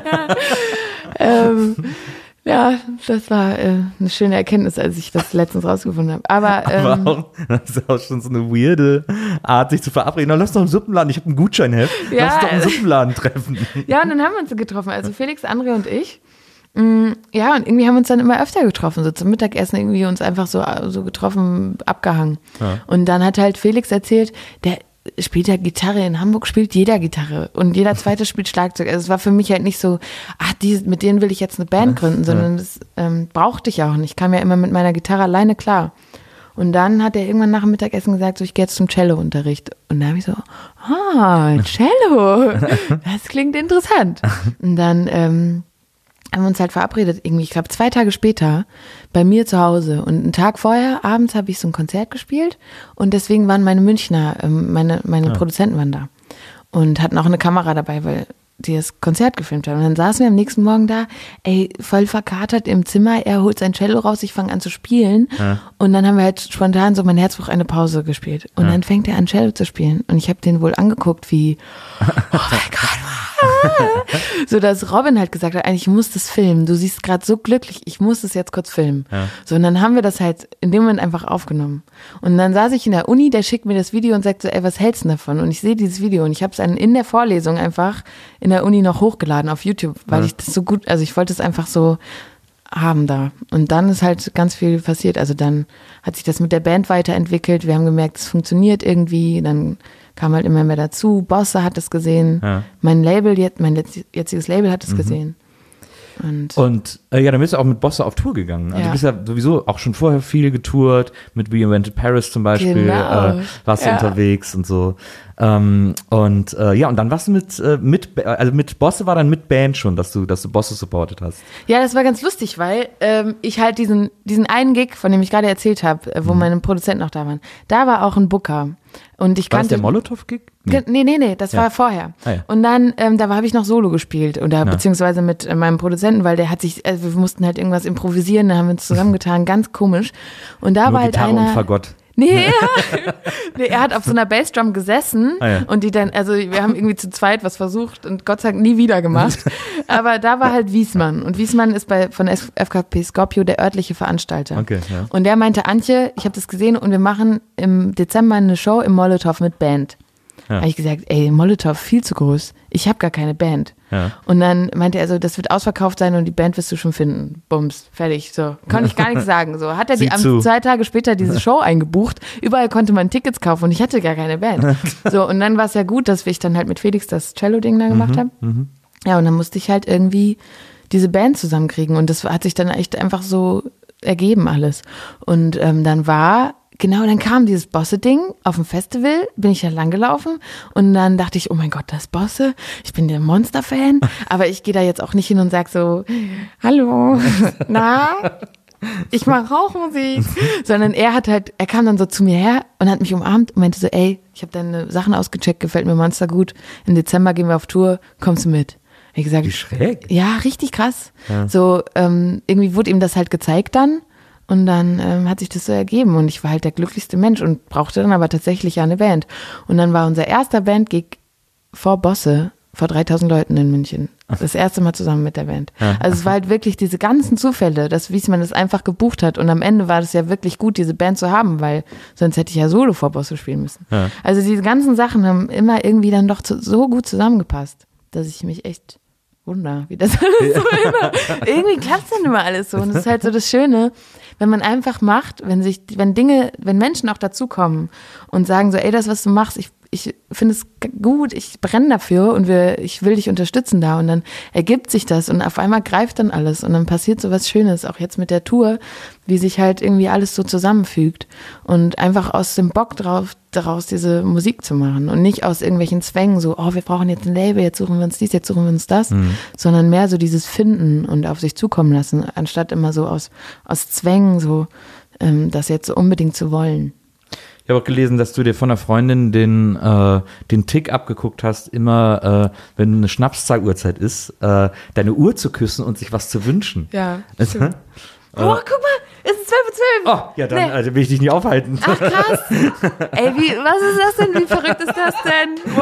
ähm, ja, das war äh, eine schöne Erkenntnis, als ich das letztens rausgefunden habe. Aber, ähm, Aber auch, das ist auch schon so eine weirde Art, sich zu verabreden. Na, lass doch im Suppenladen, ich habe einen Gutscheinheft. Ja. Lass doch im Suppenladen treffen. Ja, und dann haben wir uns getroffen. Also Felix, André und ich. Ja, und irgendwie haben wir uns dann immer öfter getroffen, so zum Mittagessen irgendwie uns einfach so, so getroffen, abgehangen. Ja. Und dann hat halt Felix erzählt, der spielt ja Gitarre, in Hamburg spielt jeder Gitarre und jeder zweite spielt Schlagzeug. Also es war für mich halt nicht so, ach, die, mit denen will ich jetzt eine Band gründen, sondern das ähm, brauchte ich auch nicht. Ich kam ja immer mit meiner Gitarre alleine klar. Und dann hat er irgendwann nach dem Mittagessen gesagt, so, ich gehe jetzt zum Cello-Unterricht. Und da habe ich so, ah, Cello, das klingt interessant. Und dann ähm, haben wir uns halt verabredet, irgendwie, ich glaube zwei Tage später, bei mir zu Hause. Und einen Tag vorher, abends, habe ich so ein Konzert gespielt und deswegen waren meine Münchner, ähm, meine, meine ja. Produzenten waren da und hatten auch eine Kamera dabei, weil die das Konzert gefilmt haben. Und dann saßen wir am nächsten Morgen da, ey, voll verkatert im Zimmer, er holt sein Cello raus, ich fange an zu spielen ja. und dann haben wir halt spontan so mein Herzbruch eine Pause gespielt. Und ja. dann fängt er an, Cello zu spielen und ich habe den wohl angeguckt wie, oh mein Gott, so, dass Robin halt gesagt hat, eigentlich, ich muss das filmen. Du siehst gerade so glücklich, ich muss das jetzt kurz filmen. Ja. So, und dann haben wir das halt in dem Moment einfach aufgenommen. Und dann saß ich in der Uni, der schickt mir das Video und sagt so, ey, was hältst du davon? Und ich sehe dieses Video und ich habe es dann in der Vorlesung einfach in der Uni noch hochgeladen auf YouTube, weil ja. ich das so gut, also ich wollte es einfach so haben da. Und dann ist halt ganz viel passiert. Also dann hat sich das mit der Band weiterentwickelt. Wir haben gemerkt, es funktioniert irgendwie. Dann kam halt immer mehr dazu. Bosse hat es gesehen. Ja. Mein Label, mein jetziges Label hat es mhm. gesehen. Und, und äh, ja, dann bist du auch mit Bosse auf Tour gegangen. Also ja. du bist ja sowieso auch schon vorher viel getourt, mit We Invented Paris zum Beispiel, genau. äh, warst du ja. unterwegs und so. Ähm, und äh, ja, und dann warst du mit, äh, mit, also mit Bosse war dann mit Band schon, dass du, dass du Bosse supportet hast. Ja, das war ganz lustig, weil ähm, ich halt diesen, diesen einen Gig, von dem ich gerade erzählt habe, wo mhm. meine Produzenten noch da waren, da war auch ein Booker. Und ich War das kannte der Molotow-Gig? Nee, nee, nee, nee das Ja. war vorher. Ah, ja. Und dann, ähm, da habe ich noch Solo gespielt oder Ja. beziehungsweise mit äh, meinem Produzenten, weil der hat sich, also wir mussten halt irgendwas improvisieren, da haben wir uns zusammengetan, ganz komisch. Und da Nur war halt Gitarre einer. und Fagott. Nee, nee, er hat auf so einer Bassdrum gesessen Ah, ja. und die dann, also wir haben irgendwie zu zweit was versucht und Gott sei Dank nie wieder gemacht. Aber da war halt Wiesmann und Wiesmann ist bei von F K P Scorpio der örtliche Veranstalter. Okay, ja. Und der meinte, Antje, ich habe das gesehen und wir machen im Dezember eine Show im Molotow mit Band. Ja. Habe ich gesagt, ey, Molotow, viel zu groß. Ich habe gar keine Band. Ja. Und dann meinte er so, das wird ausverkauft sein und die Band wirst du schon finden. Bums, fertig. So, konnte ich gar nichts sagen. So, hat er die Sieh am, zu. zwei Tage später diese Show eingebucht. Überall konnte man Tickets kaufen und ich hatte gar keine Band. So, und dann war es ja gut, dass ich dann halt mit Felix das Cello-Ding da gemacht habe. Ja, und dann musste ich halt irgendwie diese Band zusammenkriegen und das hat sich dann echt einfach so ergeben alles. Und ähm, dann war Genau, dann kam dieses Bosse-Ding auf dem Festival, bin ich da langgelaufen und dann dachte ich, oh mein Gott, das ist Bosse, ich bin der Monster-Fan, aber ich gehe da jetzt auch nicht hin und sag so, hallo, na, ich mache Rauchmusik, sondern er hat halt, er kam dann so zu mir her und hat mich umarmt und meinte so, ey, ich habe deine Sachen ausgecheckt, gefällt mir Monster gut, im Dezember gehen wir auf Tour, kommst du mit? Ich gesagt, Wie schräg. Ja, richtig krass. Ja. So, ähm, irgendwie wurde ihm das halt gezeigt dann. Und dann ähm, hat sich das so ergeben und ich war halt der glücklichste Mensch und brauchte dann aber tatsächlich ja eine Band. Und dann war unser erster Bandgig vor Bosse, vor dreitausend Leuten in München. Das erste Mal zusammen mit der Band. Ja. Also es war halt wirklich diese ganzen Zufälle, dass Wiesmann das einfach gebucht hat. Und am Ende war das ja wirklich gut, diese Band zu haben, weil sonst hätte ich ja solo vor Bosse spielen müssen. Ja. Also diese ganzen Sachen haben immer irgendwie dann doch zu, so gut zusammengepasst, dass ich mich echt wunder, wie das alles so immer, irgendwie klappt dann immer alles so. Und das ist halt so das Schöne, wenn man einfach macht, wenn sich, wenn Dinge, wenn Menschen auch dazukommen und sagen so, ey, das, was du machst, ich, ich finde es gut, ich brenne dafür und wir, ich will dich unterstützen da und dann ergibt sich das und auf einmal greift dann alles und dann passiert so was Schönes, auch jetzt mit der Tour, wie sich halt irgendwie alles so zusammenfügt und einfach aus dem Bock drauf, daraus diese Musik zu machen und nicht aus irgendwelchen Zwängen so, oh, wir brauchen jetzt ein Label, jetzt suchen wir uns dies, jetzt suchen wir uns das, mhm. sondern mehr so dieses Finden und auf sich zukommen lassen, anstatt immer so aus, aus Zwängen so, ähm, das jetzt so unbedingt zu wollen. Ich habe auch gelesen, dass du dir von einer Freundin den, äh, den Tick abgeguckt hast, immer, äh, wenn eine Schnapszahl-Uhrzeit ist, äh, deine Uhr zu küssen und sich was zu wünschen. Ja, stimmt. Oh, guck mal, es ist zwölf Uhr zwölf. Oh, ja, dann Nee. also will ich dich nicht aufhalten. Ach, krass. Ey, wie, was ist das denn? Wie verrückt ist das denn?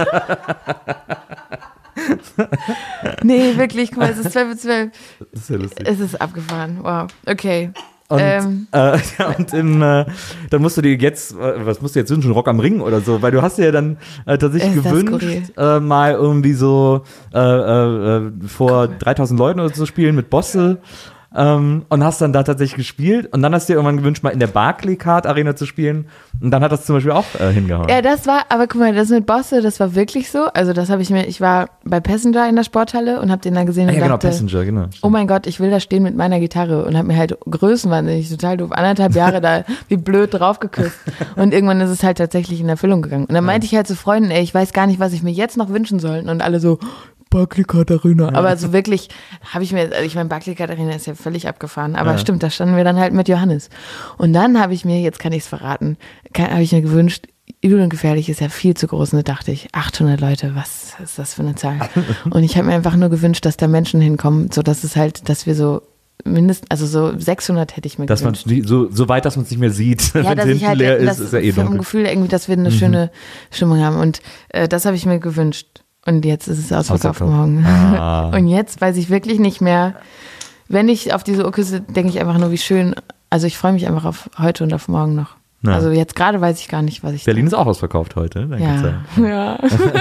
Wow. Nee, wirklich, guck mal, es ist zwölf Uhr zwölf. Das ist ja lustig. Es ist abgefahren. Wow. Okay. Und, Ähm. äh, ja, und im, äh, dann musst du dir jetzt, äh, was musst du jetzt wünschen, Rock am Ring oder so, weil du hast dir ja dann äh, tatsächlich Ist das gewünscht, äh, mal irgendwie so äh, äh, vor dreitausend Leuten oder so zu spielen mit Bosse. Ähm, und hast dann da tatsächlich gespielt und dann hast du dir irgendwann gewünscht, mal in der Barclaycard Arena zu spielen und dann hat das zum Beispiel auch äh, hingehauen. Ja, das war, aber guck mal, das mit Bosse, das war wirklich so. Also das habe ich mir, ich war bei Passenger in der Sporthalle und habe den da gesehen ah, und ja, genau, dachte, Passenger, genau. oh mein Gott, ich will da stehen mit meiner Gitarre und habe mir halt größenwahnsinnig, total doof, anderthalb Jahre da wie blöd drauf geküsst. Und irgendwann ist es halt tatsächlich in Erfüllung gegangen. Und dann meinte ich halt zu Freunden, ey, ich weiß gar nicht, was ich mir jetzt noch wünschen soll. Und alle so, Barclaycard Arena. Aber so wirklich habe ich mir, also ich meine, Barclaycard Arena ist ja völlig abgefahren. Aber Ja. stimmt, da standen wir dann halt mit Johannes. Und dann habe ich mir, jetzt kann ich es verraten, habe ich mir gewünscht, Übel und Gefährlich ist ja viel zu groß. Und da dachte ich, achthundert Leute, was ist das für eine Zahl? Und ich habe mir einfach nur gewünscht, dass da Menschen hinkommen, so dass es halt, dass wir so mindestens, also so sechshundert hätte ich mir Dass man gewünscht. die- so, so weit, dass man es nicht mehr sieht, Ja, wenn dass es ich hinten halt, leer das ist, ist ja eh vom dunkel. Gefühl irgendwie, dass wir eine schöne Stimmung haben. Und äh, das habe ich mir gewünscht. Und jetzt ist es ausverkauft Ausverkauft. morgen. Ah. Und jetzt weiß ich wirklich nicht mehr, wenn ich auf diese Uhr küsse, denke ich einfach nur, wie schön. Also ich freue mich einfach auf heute und auf morgen noch. Ja. Also jetzt gerade weiß ich gar nicht, was ich Berlin ist auch ausverkauft heute. Dann geht's Ja, ja.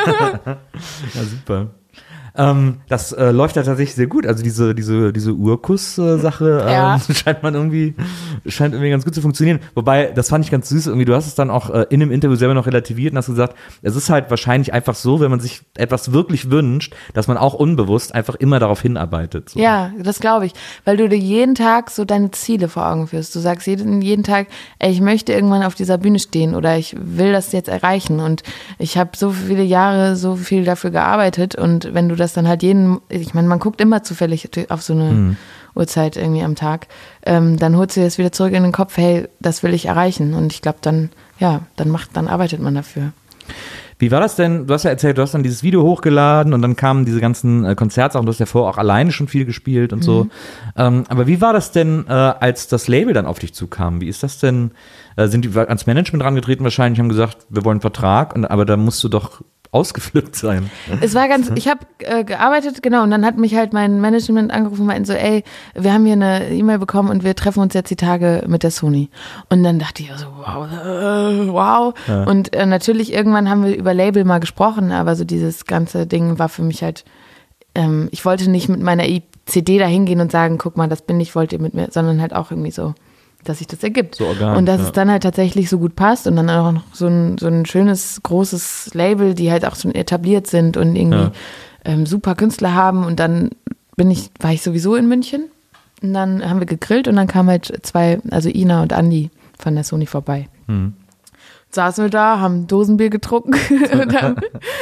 Ja, super. Ähm, das äh, läuft ja tatsächlich sehr gut. Also diese diese diese Urkuss-Sache ähm, Ja. scheint man irgendwie scheint irgendwie ganz gut zu funktionieren. Wobei, das fand ich ganz süß. Irgendwie, du hast es dann auch äh, in einem Interview selber noch relativiert und hast gesagt, es ist halt wahrscheinlich einfach so, wenn man sich etwas wirklich wünscht, dass man auch unbewusst einfach immer darauf hinarbeitet. So. Ja, das glaube ich, weil du dir jeden Tag so deine Ziele vor Augen führst. Du sagst jeden, jeden Tag, ey, ich möchte irgendwann auf dieser Bühne stehen oder ich will das jetzt erreichen und ich habe so viele Jahre so viel dafür gearbeitet und wenn du das dann halt jeden, ich meine, man guckt immer zufällig auf so eine Mhm. Uhrzeit irgendwie am Tag, ähm, dann holt sie das wieder zurück in den Kopf, hey, das will ich erreichen. Und ich glaube, dann, ja, dann macht, dann arbeitet man dafür. Wie war das denn? Du hast ja erzählt, du hast dann dieses Video hochgeladen und dann kamen diese ganzen äh, Konzertsachen. Du hast ja vorher auch alleine schon viel gespielt und mhm. so. Ähm, aber wie war das denn, äh, als das Label dann auf dich zukam? Wie ist das denn? Äh, sind die ans Management rangetreten wahrscheinlich, haben gesagt, wir wollen einen Vertrag, und, aber da musst du doch ausgeflippt sein. Es war ganz, ich habe äh, gearbeitet, genau, und dann hat mich halt mein Management angerufen und meinte so, ey, wir haben hier eine E-Mail bekommen und wir treffen uns jetzt die Tage mit der Sony. Und dann dachte ich so, wow, äh, wow. Ja. Und äh, natürlich irgendwann haben wir über Label mal gesprochen, aber so dieses ganze Ding war für mich halt, ähm, ich wollte nicht mit meiner C D da hingehen und sagen, guck mal, das bin ich, wollt ihr mit mir, sondern halt auch irgendwie so, dass sich das ergibt. So organisch, und dass ja. es dann halt tatsächlich so gut passt und dann auch noch so ein, so ein schönes, großes Label, die halt auch schon etabliert sind und irgendwie ja. ähm, super Künstler haben. Und dann bin ich, war ich sowieso in München und dann haben wir gegrillt und dann kamen halt zwei, also Ina und Andi von der Sony vorbei. Mhm. Saßen wir da, haben Dosenbier getrunken und, haben,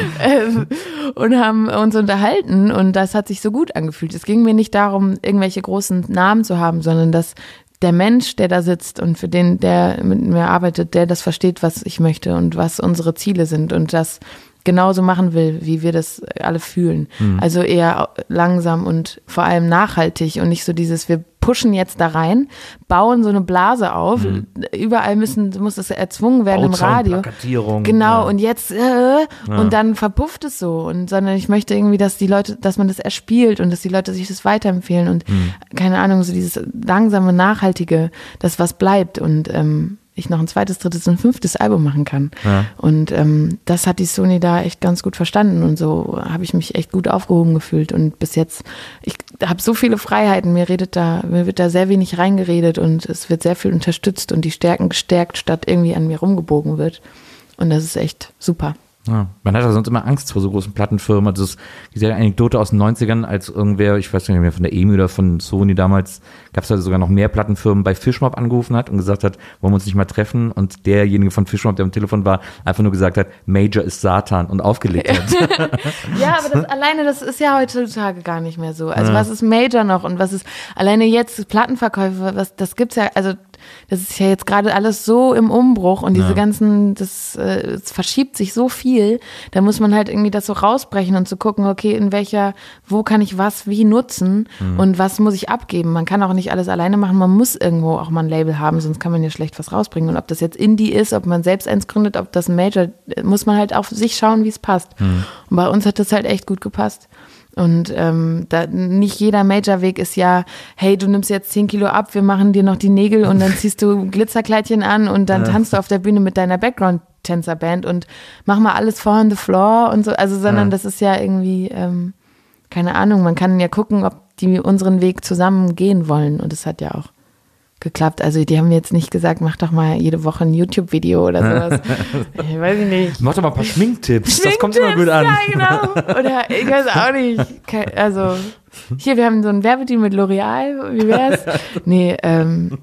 äh, und haben uns unterhalten und das hat sich so gut angefühlt. Es ging mir nicht darum, irgendwelche großen Namen zu haben, sondern dass der Mensch, der da sitzt und für den, der mit mir arbeitet, der das versteht, was ich möchte und was unsere Ziele sind und das genauso machen will, wie wir das alle fühlen. Mhm. Also eher langsam und vor allem nachhaltig und nicht so dieses, wir pushen jetzt da rein, bauen so eine Blase auf, mhm. überall müssen, muss das erzwungen werden im Radio. Genau, ja. und jetzt äh, ja. und dann verpufft es so. Und sondern ich möchte irgendwie, dass die Leute, dass man das erspielt und dass die Leute sich das weiterempfehlen und mhm. keine Ahnung, so dieses langsame, nachhaltige, das was bleibt und ähm, ich noch ein zweites, drittes und fünftes Album machen kann. Ja. Und ähm, das hat die Sony da echt ganz gut verstanden und so habe ich mich echt gut aufgehoben gefühlt und bis jetzt, ich habe so viele Freiheiten, mir redet da, mir wird da sehr wenig reingeredet und es wird sehr viel unterstützt und die Stärken gestärkt, statt irgendwie an mir rumgebogen wird und das ist echt super. Ja, man hat ja sonst immer Angst vor so großen Plattenfirmen. Also das, diese Anekdote aus den neunzigern, als irgendwer, ich weiß nicht mehr, von der E M I oder von Sony damals, gab es da sogar noch mehr Plattenfirmen, bei Fishmob angerufen hat und gesagt hat, wollen wir uns nicht mal treffen? Und derjenige von Fishmob, der am Telefon war, einfach nur gesagt hat, Major ist Satan und aufgelegt hat. Ja, aber das alleine, das ist ja heutzutage gar nicht mehr so. Also ja. was ist Major noch und was ist, alleine jetzt Plattenverkäufe, was, das gibt's ja, also das ist ja jetzt gerade alles so im Umbruch und diese ja. ganzen, das äh, es verschiebt sich so viel, da muss man halt irgendwie das so rausbrechen und zu gucken, okay, in welcher, wo kann ich was wie nutzen mhm. und was muss ich abgeben. Man kann auch nicht alles alleine machen, man muss irgendwo auch mal ein Label haben, sonst kann man ja schlecht was rausbringen. Und ob das jetzt Indie ist, ob man selbst eins gründet, ob das ein Major, muss man halt auf sich schauen, wie es passt. Mhm. Und bei uns hat das halt echt gut gepasst. Und ähm, da, nicht jeder Major-Weg ist ja, hey, du nimmst jetzt zehn Kilo ab, wir machen dir noch die Nägel und dann ziehst du Glitzerkleidchen an und dann ja. tanzt du auf der Bühne mit deiner Background-Tänzerband und mach mal alles four on the floor und so, also sondern ja. das ist ja irgendwie, ähm, keine Ahnung, man kann ja gucken, ob die unseren Weg zusammen gehen wollen und es hat ja auch geklappt. Also die haben jetzt nicht gesagt, mach doch mal jede Woche ein YouTube-Video oder sowas. Ich weiß nicht. Mach doch mal ein paar Schminktipps. Schminktipps, das kommt immer gut an. Ja, genau. Oder ich weiß auch nicht. Also hier, wir haben so ein Werbeteam mit L'Oreal. Wie wär's? Nee, ähm.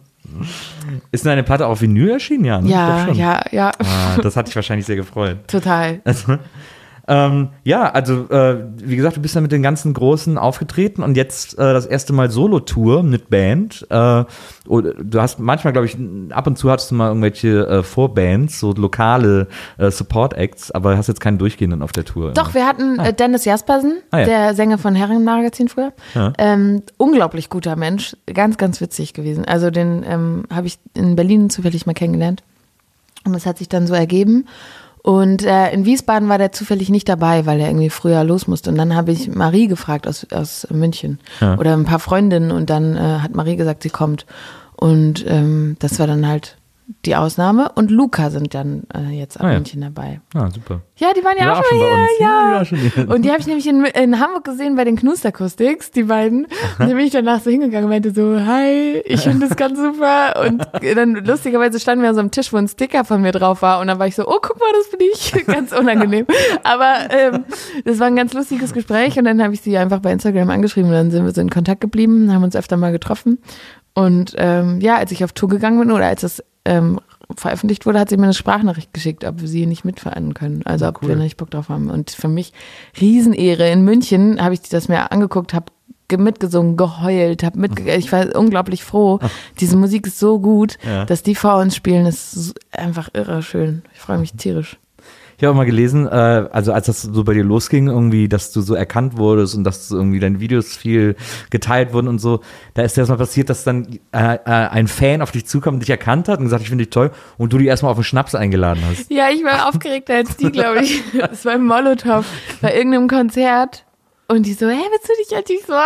Ist deine Platte auf Vinyl erschienen? Ja, ne? Ja, ja, ja. Ah, das hat dich wahrscheinlich sehr gefreut. Total. Also, Ähm, ja, also äh, wie gesagt, du bist ja mit den ganzen Großen aufgetreten und jetzt äh, das erste Mal Solo-Tour mit Band. Äh, du hast manchmal, glaube ich, ab und zu hattest du mal irgendwelche äh, Vorbands, so lokale äh, Support-Acts, aber hast jetzt keinen durchgehenden auf der Tour. Doch, wir hatten ah. äh, Dennis Jaspersen, ah, ja. der Sänger von Herrenmagazin früher. Ja. Ähm, unglaublich guter Mensch, ganz, ganz witzig gewesen. Also den ähm, habe ich in Berlin zufällig mal kennengelernt und das hat sich dann so ergeben. Und äh, in Wiesbaden war der zufällig nicht dabei, weil er irgendwie früher los musste. Und dann habe ich Marie gefragt aus, aus München ja. oder ein paar Freundinnen und dann äh, hat Marie gesagt, sie kommt. Und ähm, das war dann halt die Ausnahme. Und Luca sind dann äh, jetzt ab ah, ja. München dabei. Ah, super. Ja, die waren ja, ja auch, schon hier. Ja. Ja, schon hier. Und die habe ich nämlich in, in Hamburg gesehen bei den Knusterkustiks, die beiden. Und dann bin ich danach so hingegangen und meinte so, hi, ich finde das ganz super. Und dann lustigerweise standen wir an so einem Tisch, wo ein Sticker von mir drauf war. Und dann war ich so, oh, guck mal, das bin ich. Ganz unangenehm. Aber ähm, das war ein ganz lustiges Gespräch. Und dann habe ich sie einfach bei Instagram angeschrieben. Und dann sind wir so in Kontakt geblieben, haben uns öfter mal getroffen. Und ähm, ja, als ich auf Tour gegangen bin oder als das ähm, veröffentlicht wurde, hat sie mir eine Sprachnachricht geschickt, ob wir sie nicht mitfahren können. Also ob cool. wir nicht Bock drauf haben. Und für mich Riesenehre. In München habe ich das mir angeguckt, habe ge- mitgesungen, geheult, hab mitge- ich war unglaublich froh. Diese Musik ist so gut, Ja. dass die vor uns spielen, ist so- einfach irre schön. Ich freue mich tierisch. Ich habe auch mal gelesen, äh, also als das so bei dir losging, irgendwie, dass du so erkannt wurdest und dass irgendwie deine Videos viel geteilt wurden und so, da ist ja erstmal passiert, dass dann äh, äh, ein Fan auf dich zukam und dich erkannt hat und gesagt, ich finde dich toll und du die erstmal auf den Schnaps eingeladen hast. Ja, ich war aufgeregter als die, glaube ich. Das war im Molotow, bei irgendeinem Konzert. Und die so, hey, willst du dich halt so,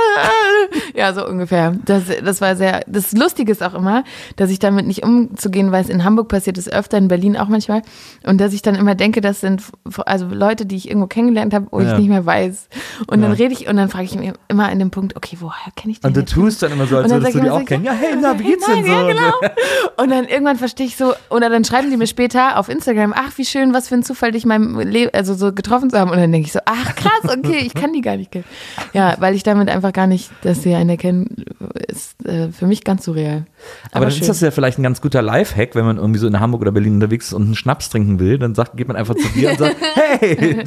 ja, so ungefähr. Das, das war sehr, das Lustige ist auch immer, dass ich damit nicht umzugehen weiß, in Hamburg passiert es öfter, in Berlin auch manchmal. Und dass ich dann immer denke, das sind also Leute, die ich irgendwo kennengelernt habe, wo Ja. ich nicht mehr weiß. Und dann Ja. rede ich und dann frage ich mich immer an dem Punkt, okay, woher kenne ich den Und du jetzt? tust dann immer so, als Und dann würdest du sag die ich auch immer so, kennen. Ja, hey, na, wie hey, geht's denn nein, so? ja, genau. Und dann irgendwann verstehe ich so, oder dann schreiben die mir später auf Instagram, ach, wie schön, was für ein Zufall, dich in meinem Leben, also so getroffen zu haben. Und dann denke ich so, ach, krass, okay, ich kann die gar nicht kennen. Ja, weil ich damit einfach gar nicht, dass sie einen erkennen, ist äh, für mich ganz surreal. Aber, dann schön. ist das ja vielleicht ein ganz guter Lifehack, wenn man irgendwie so in Hamburg oder Berlin unterwegs ist und einen Schnaps trinken will, dann sagt, geht man einfach zu dir und sagt, hey!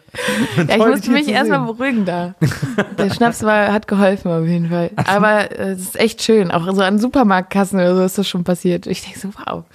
Ja, ich musste mich erstmal beruhigen da. Der Schnaps war, hat geholfen auf jeden Fall. Aber äh, es ist echt schön. Auch so an Supermarktkassen oder so ist das schon passiert. Ich denke so, wow.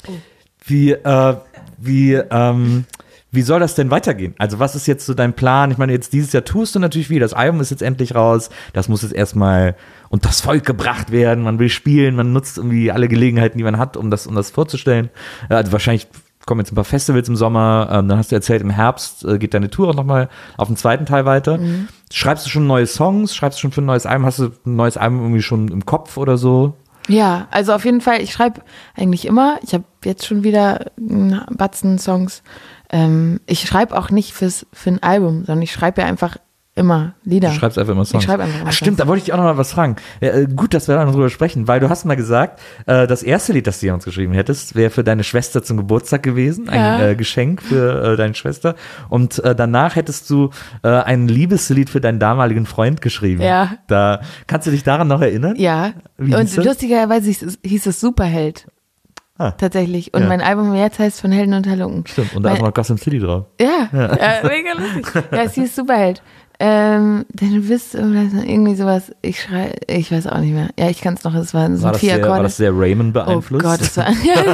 Wie, äh, wie, ähm, wie soll das denn weitergehen? Also was ist jetzt so dein Plan? Ich meine, jetzt dieses Jahr tust du natürlich viel. Das Album ist jetzt endlich raus. Das muss jetzt erstmal unter das Volk gebracht werden. Man will spielen. Man nutzt irgendwie alle Gelegenheiten, die man hat, um das, um das vorzustellen. Äh, Also wahrscheinlich kommen jetzt ein paar Festivals im Sommer. Ähm, dann hast du erzählt, im Herbst äh, geht deine Tour auch nochmal auf den zweiten Teil weiter. Mhm. Schreibst du schon neue Songs? Schreibst du schon für ein neues Album? Hast du ein neues Album irgendwie schon im Kopf oder so? Ja, also auf jeden Fall, ich schreibe eigentlich immer. Ich habe jetzt schon wieder einen Batzen Songs. Ähm, ich schreibe auch nicht fürs, für ein Album, sondern ich schreibe ja einfach immer Lieder. Du schreibst einfach immer Songs. Ich schreibe einfach immer Ach, stimmt, Songs. da wollte ich dich auch noch mal was fragen. Ja, äh, gut, dass wir da noch drüber sprechen, weil du hast mal gesagt, äh, das erste Lied, das du uns geschrieben hättest, wäre für deine Schwester zum Geburtstag gewesen, ein Ja. äh, Geschenk für äh, deine Schwester. Und äh, danach hättest du äh, ein Liebeslied für deinen damaligen Freund geschrieben. Ja. Da kannst du dich daran noch erinnern? Ja, Wie und hieß das? lustigerweise hieß, hieß es Superheld. Ah. Tatsächlich. Und Ja. mein Album jetzt heißt Von Helden und Halunken. Stimmt. Und da mein, ist noch Gotham City drauf. Ja, ja. ja, mega lustig. Ja, es hieß Superheld. Ähm, denn du bist irgendwie sowas, ich schrei, ich weiß auch nicht mehr. Ja, ich kann es noch, es waren so War das, vier sehr, war Akkorde. das sehr Raymond beeinflusst? Oh Gott, es war.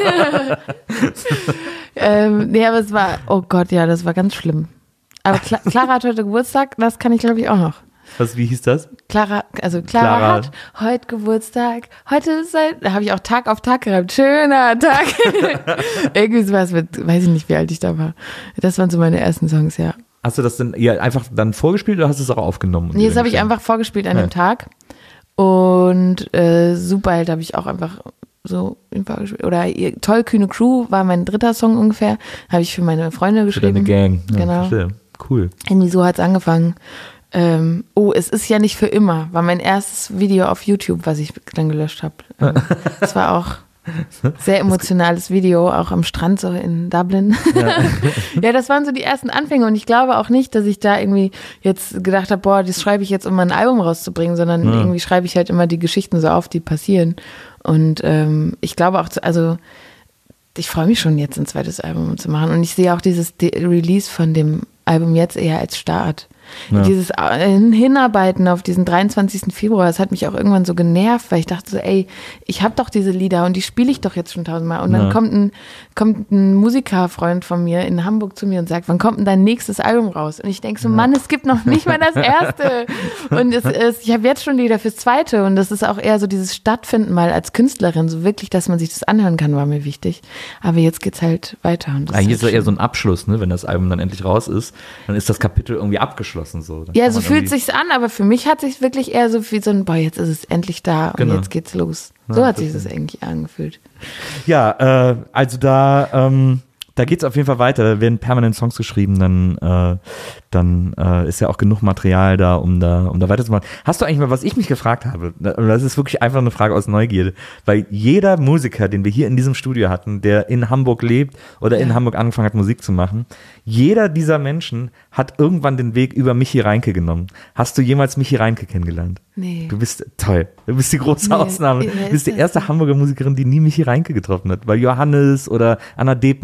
ähm, nee, aber es war, oh Gott, ja, das war ganz schlimm. Aber Cla Clara hat heute Geburtstag, das kann ich glaube ich auch noch. Was, wie hieß das? Clara, also Clara, Clara. hat heute Geburtstag, heute ist halt, da habe ich auch Tag auf Tag gehabt, schöner Tag. Irgendwie sowas mit, weiß ich nicht, wie alt ich da war. Das waren so meine ersten Songs, ja. Hast du das denn eher einfach dann vorgespielt oder hast du es auch aufgenommen? Nee, das habe ich einfach vorgespielt an Ja. dem Tag. Und äh, Superheld habe ich auch einfach so vorgespielt. Oder ihr, Tollkühne Crew war mein dritter Song ungefähr. Habe ich für meine Freunde Für geschrieben. deine Gang. Ja, Genau. verstehe. Cool. Irgendwie so hat's angefangen. Ähm, oh, es ist ja nicht für immer. War mein erstes Video auf YouTube, was ich dann gelöscht habe. Ähm, das war auch sehr emotionales Video, auch am Strand so in Dublin. Ja. Ja, das waren so die ersten Anfänge und ich glaube auch nicht, dass ich da irgendwie jetzt gedacht habe, boah, das schreibe ich jetzt, um mal ein Album rauszubringen, sondern Ja. irgendwie schreibe ich halt immer die Geschichten so auf, die passieren. Und ähm, ich glaube auch, also ich freue mich schon jetzt ein zweites Album zu machen und ich sehe auch dieses De- Release von dem Album jetzt eher als Start. Ja. Dieses äh, Hinarbeiten auf diesen dreiundzwanzigsten Februar, das hat mich auch irgendwann so genervt, weil ich dachte so, ey, ich habe doch diese Lieder und die spiele ich doch jetzt schon tausendmal. Und dann Ja. kommt ein kommt ein Musikerfreund von mir in Hamburg zu mir und sagt, wann kommt denn dein nächstes Album raus? Und ich denke so, Mann, es gibt noch nicht mal das erste. Und es ist, ich habe jetzt schon Lieder fürs zweite und das ist auch eher so dieses Stattfinden mal als Künstlerin, so wirklich, dass man sich das anhören kann, war mir wichtig. Aber jetzt geht's halt weiter. Und das Eigentlich ist ist das halt eher schön. so ein Abschluss, ne? Wenn das Album dann endlich raus ist, dann ist das Kapitel irgendwie abgeschlossen. So. Dann Ja, kann so man fühlt irgendwie- sich's an, aber für mich hat sich's wirklich eher so wie so ein, boah, jetzt ist es endlich da und Genau. jetzt geht's los. So Ja, hat sich verstehe. das eigentlich angefühlt. Ja, äh, also da, ähm, da geht's auf jeden Fall weiter. Da werden permanent Songs geschrieben, dann, äh, dann äh, ist ja auch genug Material da, um da, um da weiterzumachen. Hast du eigentlich mal, was ich mich gefragt habe, und das ist wirklich einfach eine Frage aus Neugierde, weil jeder Musiker, den wir hier in diesem Studio hatten, der in Hamburg lebt oder in Ja. Hamburg angefangen hat, Musik zu machen, jeder dieser Menschen hat irgendwann den Weg über Michi Reinke genommen. Hast du jemals Michi Reinke kennengelernt? Nee. Du bist toll. Du bist die große Nee, Ausnahme. wer Du bist die ist das erste Hamburger Musikerin, die nie Michi Reinke getroffen hat. Weil Johannes oder Anna Depenbusch oder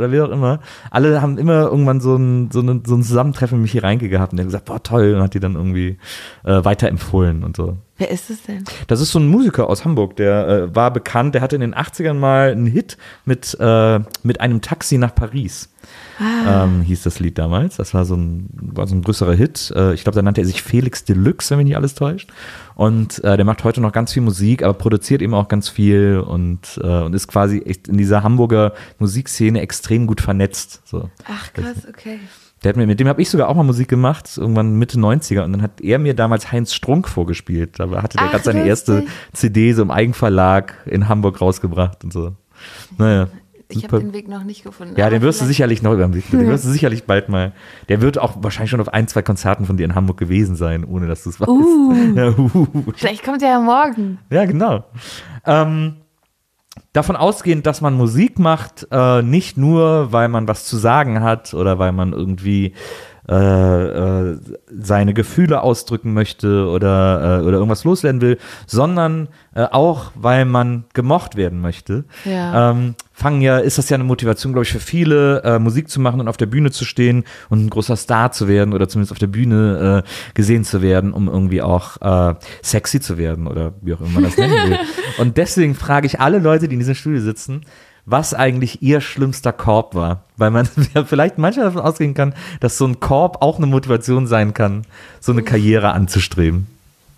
oder wer auch immer, alle haben immer irgendwann so ein, so ein, so ein Zusammentreffen mit Michi Reinke gehabt und der hat gesagt, boah, toll, und hat die dann irgendwie äh, weiterempfohlen und so. Wer ist es denn? Das ist so ein Musiker aus Hamburg, der äh, war bekannt, der hatte in den achtzigern mal einen Hit mit, äh, mit einem Taxi nach Paris. Ah. Ähm, hieß das Lied damals. Das war so ein, war so ein größerer Hit. Äh, ich glaube, da nannte er sich Felix Deluxe, wenn mich nicht alles täuscht. Und äh, der macht heute noch ganz viel Musik, aber produziert eben auch ganz viel und, äh, und ist quasi echt in dieser Hamburger Musikszene extrem gut vernetzt. So. Ach krass, okay. Der hat mir, mit dem habe ich sogar auch mal Musik gemacht, irgendwann Mitte neunziger. Und dann hat er mir damals Heinz Strunk vorgespielt. Da hatte der gerade seine erste C D so im Eigenverlag in Hamburg rausgebracht und so. Naja. Ich habe den Weg noch nicht gefunden. Ja, den wirst du sicherlich noch über den Weg. Den wirst du sicherlich bald mal. Der wird auch wahrscheinlich schon auf ein, zwei Konzerten von dir in Hamburg gewesen sein, ohne dass du es weißt. Uh, ja, uh. Vielleicht kommt er ja morgen. Ja, genau. Ähm, davon ausgehend, dass man Musik macht, äh, nicht nur, weil man was zu sagen hat oder weil man irgendwie äh, äh, seine Gefühle ausdrücken möchte oder, äh, oder irgendwas loswerden will, sondern äh, auch, weil man gemocht werden möchte. Ja. Ähm, fangen ja, ist das ja eine Motivation, glaube ich, für viele, äh, Musik zu machen und auf der Bühne zu stehen und ein großer Star zu werden oder zumindest auf der Bühne äh, gesehen zu werden, um irgendwie auch äh, sexy zu werden oder wie auch immer man das nennen will. Und deswegen frage ich alle Leute, die in diesem Studio sitzen, was eigentlich ihr schlimmster Korb war. Weil man ja vielleicht manchmal davon ausgehen kann, dass so ein Korb auch eine Motivation sein kann, so eine Karriere anzustreben.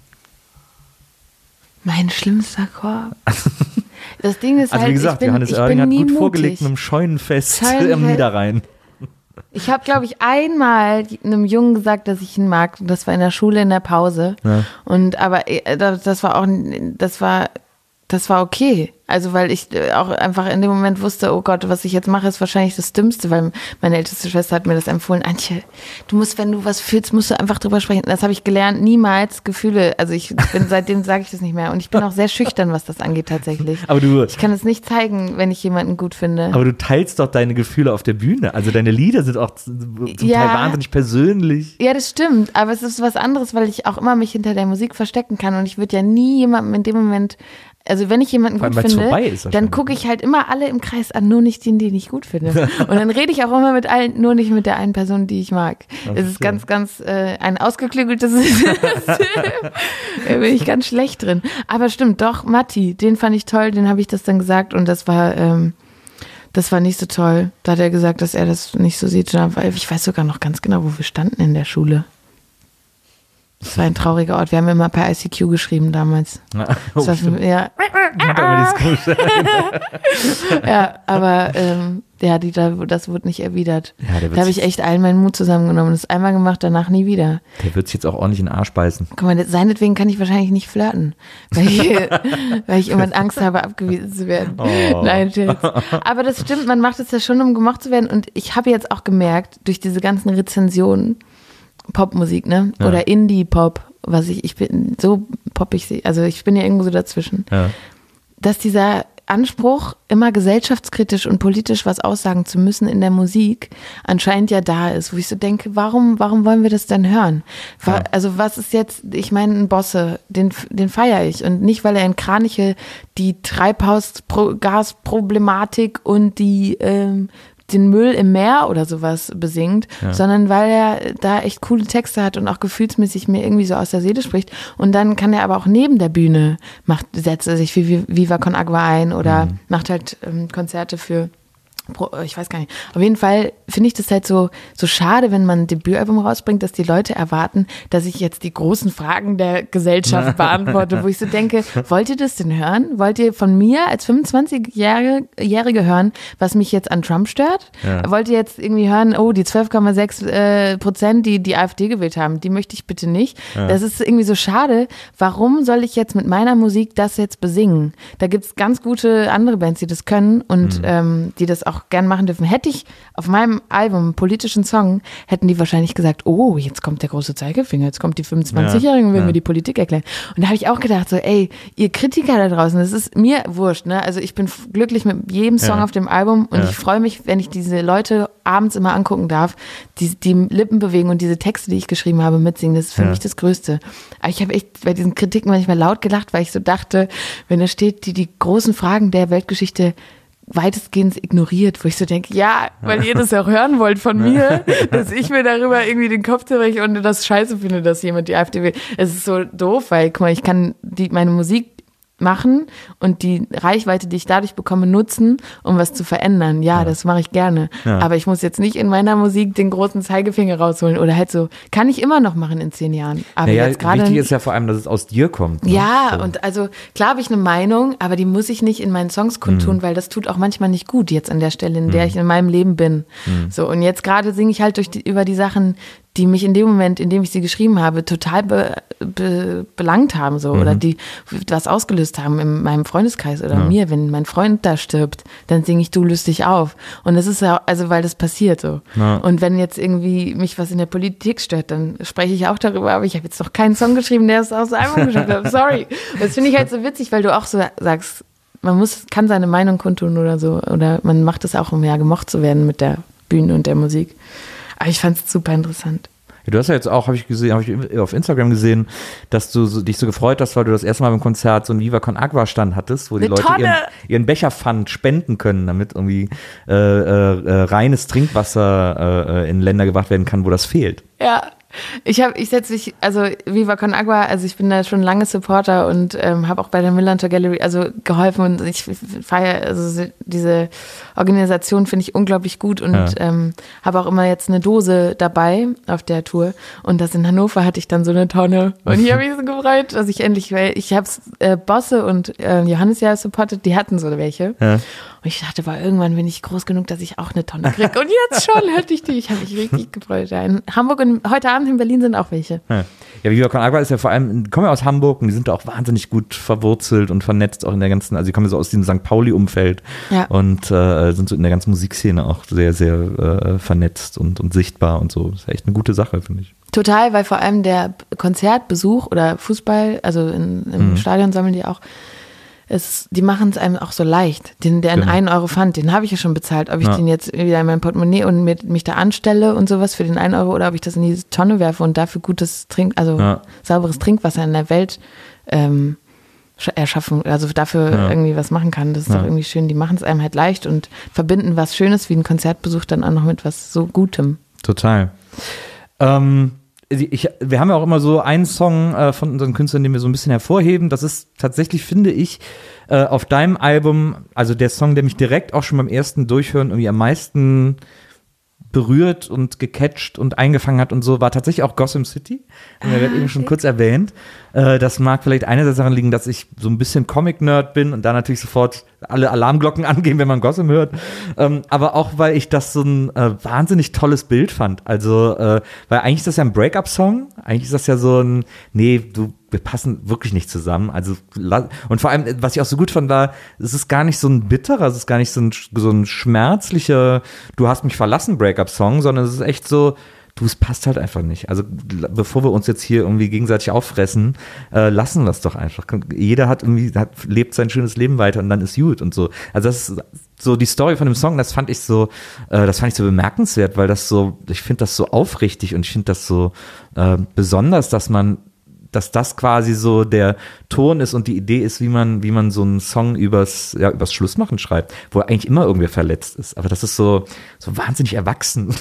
Mein schlimmster Korb. Das Ding ist also halt, wie gesagt, ich bin, Johannes ich Oerding bin hat nie gut mutig. vorgelegt mit einem Scheunenfest Scheunenfest. im Niederrhein. Ich habe, glaube ich, einmal einem Jungen gesagt, dass ich ihn mag. Und das war in der Schule in der Pause. Ja. Und aber äh, das war auch, das war, das war okay. Also weil ich auch einfach in dem Moment wusste, oh Gott, was ich jetzt mache, ist wahrscheinlich das Dümmste, weil meine älteste Schwester hat mir das empfohlen. Antje, du musst, wenn du was fühlst, musst du einfach drüber sprechen. Das habe ich gelernt, niemals Gefühle, also ich bin, seitdem sage ich das nicht mehr. Und ich bin auch sehr schüchtern, was das angeht tatsächlich. Aber du, ich kann es nicht zeigen, wenn ich jemanden gut finde. Aber du teilst doch deine Gefühle auf der Bühne. Also deine Lieder sind auch zum ja, Teil wahnsinnig persönlich. Ja, das stimmt. Aber es ist was anderes, weil ich auch immer mich hinter der Musik verstecken kann. Und ich würde ja nie jemandem in dem Moment, also wenn ich jemanden gut finde, dann gucke ich halt immer alle im Kreis an, nur nicht den, den ich gut finde. Und dann rede ich auch immer mit allen, nur nicht mit der einen Person, die ich mag. Das es ist schön. ganz, ganz äh, ein ausgeklügeltes System. Da bin ich ganz schlecht drin. Aber stimmt, doch, Matti, den fand ich toll, den habe ich das dann gesagt und das war, ähm, das war nicht so toll. Da hat er gesagt, dass er das nicht so sieht. Ich weiß sogar noch ganz genau, wo wir standen in der Schule. Das war ein trauriger Ort. Wir haben immer per I C Q geschrieben damals. Ja, oh, das war, ja. ja, aber ähm, ja, die, das wurde nicht erwidert. Ja, da habe ich echt allen meinen Mut zusammengenommen. Das einmal gemacht, danach nie wieder. Der wird sich jetzt auch ordentlich in den Arsch beißen. Guck mal, seinetwegen kann ich wahrscheinlich nicht flirten, weil ich, weil ich immer Angst habe, abgewiesen zu werden. Oh. Nein, Scherz. Aber das stimmt, man macht es ja schon, um gemocht zu werden. Und ich habe jetzt auch gemerkt, durch diese ganzen Rezensionen, Popmusik, ne? Ja. Oder Indie-Pop, was ich, ich bin so poppig, also ich bin ja irgendwo so dazwischen, ja. Dass dieser Anspruch, immer gesellschaftskritisch und politisch was aussagen zu müssen in der Musik, anscheinend ja da ist, wo ich so denke, warum, warum wollen wir das denn hören? Ja. Also was ist jetzt, ich meine, ein Bosse, den, den feiere ich und nicht, weil er in Kraniche die Treibhausgasproblematik und die, ähm, den Müll im Meer oder sowas besingt, ja. sondern weil er da echt coole Texte hat und auch gefühlsmäßig mir irgendwie so aus der Seele spricht. Und dann kann er aber auch neben der Bühne, macht, setzt er sich wie Viva Con Agua ein oder mhm. macht halt ähm, Konzerte für, ich weiß gar nicht. Auf jeden Fall finde ich das halt so, so schade, wenn man ein Debütalbum rausbringt, dass die Leute erwarten, dass ich jetzt die großen Fragen der Gesellschaft beantworte, wo ich so denke, wollt ihr das denn hören? Wollt ihr von mir als fünfundzwanzigjährige hören, was mich jetzt an Trump stört? Ja. Wollt ihr jetzt irgendwie hören, oh, die zwölf Komma sechs äh, Prozent, die die AfD gewählt haben, die möchte ich bitte nicht. Ja. Das ist irgendwie so schade. Warum soll ich jetzt mit meiner Musik das jetzt besingen? Da gibt's ganz gute andere Bands, die das können und mhm. ähm, die das auch gern machen dürfen. Hätte ich auf meinem Album einen politischen Song, hätten die wahrscheinlich gesagt, oh, jetzt kommt der große Zeigefinger, jetzt kommt die fünfundzwanzigjährige und will ja. mir die Politik erklären. Und da habe ich auch gedacht, so, ey, ihr Kritiker da draußen, das ist mir wurscht, ne? Also ich bin f- glücklich mit jedem Song ja. auf dem Album und ja. ich freue mich, wenn ich diese Leute abends immer angucken darf, die, die Lippen bewegen und diese Texte, die ich geschrieben habe, mitsingen. Das ist für ja. mich das Größte. Aber ich habe echt bei diesen Kritiken manchmal laut gelacht, weil ich so dachte, wenn da steht, die, die großen Fragen der Weltgeschichte weitestgehend ignoriert, wo ich so denke, ja, weil ihr das ja auch hören wollt von mir, dass ich mir darüber irgendwie den Kopf zerbreche und das scheiße finde, dass jemand die AfD will. Es ist so doof, weil, guck mal, ich kann die, meine Musik machen und die Reichweite, die ich dadurch bekomme, nutzen, um was zu verändern. Ja, ja. das mache ich gerne. Ja. Aber ich muss jetzt nicht in meiner Musik den großen Zeigefinger rausholen oder halt so, kann ich immer noch machen in zehn Jahren. Aber naja, jetzt gerade wichtig ist ja vor allem, dass es aus dir kommt. Ne? Ja, so. Und also klar habe ich eine Meinung, aber die muss ich nicht in meinen Songs kundtun, mhm. weil das tut auch manchmal nicht gut jetzt an der Stelle, in der mhm. ich in meinem Leben bin. Mhm. So, und jetzt gerade singe ich halt durch die, über die Sachen, die mich in dem Moment, in dem ich sie geschrieben habe, total be, be, belangt haben, so, mhm. oder die was ausgelöst haben in meinem Freundeskreis oder ja. mir, wenn mein Freund da stirbt, dann singe ich Du löst dich auf. Und das ist ja, also, weil das passiert so. Ja. Und wenn jetzt irgendwie mich was in der Politik stört, dann spreche ich auch darüber, aber ich habe jetzt noch keinen Song geschrieben, der es aus dem Album geschafft hat. Sorry. Und das finde ich halt so witzig, weil du auch so sagst, man muss, kann seine Meinung kundtun oder so, oder man macht es auch, um ja gemocht zu werden mit der Bühne und der Musik. Aber ich fand es super interessant. Ja, du hast ja jetzt auch, habe ich gesehen, habe ich auf Instagram gesehen, dass du so, dich so gefreut hast, weil du das erste Mal beim Konzert so einen Viva Con Agua Stand hattest, wo die Eine Leute ihren, ihren Becherpfand spenden können, damit irgendwie äh, äh, reines Trinkwasser äh, in Länder gebracht werden kann, wo das fehlt. Ja. Ich habe, ich setze mich, also Viva Con Agua, also ich bin da schon lange Supporter und ähm, habe auch bei der Millantor Gallery also geholfen und ich feiere, also diese Organisation finde ich unglaublich gut und ja. ähm, habe auch immer jetzt eine Dose dabei auf der Tour und das in Hannover hatte ich dann so eine Tonne und hier habe ich so gefreut, dass ich endlich, weil ich habe äh, Bosse und äh, Johannes ja supportet, die hatten so welche. Ja. Und ich dachte, war irgendwann bin ich groß genug, dass ich auch eine Tonne kriege. Und jetzt schon hatte ich die. Ich habe mich richtig gefreut. Ja, in Hamburg und heute Abend in Berlin sind auch welche. Ja, ja Viva Con Agua ist ja vor allem, die kommen ja aus Hamburg und die sind da auch wahnsinnig gut verwurzelt und vernetzt auch in der ganzen, also die kommen so aus diesem Sankt Pauli-Umfeld ja. und äh, sind so in der ganzen Musikszene auch sehr, sehr äh, vernetzt und, und sichtbar und so. Das ist echt eine gute Sache, finde ich. Total, weil vor allem der Konzertbesuch oder Fußball, also in, im mhm. Stadion sammeln die auch, Es, die machen es einem auch so leicht. Den, der in genau. einen Euro Pfand, den habe ich ja schon bezahlt. Ob ich ja. den jetzt wieder in mein Portemonnaie und mit, mich da anstelle und sowas für den einen Euro oder ob ich das in diese Tonne werfe und dafür gutes Trink, also ja. sauberes Trinkwasser in der Welt ähm, erschaffen, also dafür ja. irgendwie was machen kann. Das ist ja. doch irgendwie schön. Die machen es einem halt leicht und verbinden was Schönes wie ein Konzertbesuch dann auch noch mit was so Gutem. Total. Ähm, Ich, wir haben ja auch immer so einen Song äh, von unseren Künstlern, den wir so ein bisschen hervorheben. Das ist tatsächlich, finde ich, äh, auf deinem Album, also der Song, der mich direkt auch schon beim ersten Durchhören irgendwie am meisten berührt und gecatcht und eingefangen hat und so, war tatsächlich auch Gotham City. Ah, wir haben eben schon kurz erwähnt. Äh, das mag vielleicht einerseits daran liegen, dass ich so ein bisschen Comic-Nerd bin und da natürlich sofort alle Alarmglocken angehen, wenn man Gotham hört. Ähm, aber auch, weil ich das so ein äh, wahnsinnig tolles Bild fand. Also, äh, weil eigentlich ist das ja ein Break-up-Song. Eigentlich ist das ja so ein, nee, du, wir passen wirklich nicht zusammen. Also, und vor allem, was ich auch so gut fand, war, es ist gar nicht so ein bitterer, es ist gar nicht so ein, so ein schmerzlicher, du hast mich verlassen Break-up-Song, sondern es ist echt so, du, es passt halt einfach nicht. Also bevor wir uns jetzt hier irgendwie gegenseitig auffressen, äh, lassen wir es doch einfach. Jeder hat irgendwie, hat, lebt sein schönes Leben weiter und dann ist gut und so. Also das ist so die Story von dem Song, das fand ich so, äh, das fand ich so bemerkenswert, weil das so, ich finde das so aufrichtig und ich finde das so äh, besonders, dass man dass das quasi so der Ton ist und die Idee ist, wie man, wie man so einen Song übers, ja, übers Schlussmachen schreibt, wo eigentlich immer irgendwer verletzt ist. Aber das ist so, so wahnsinnig erwachsen.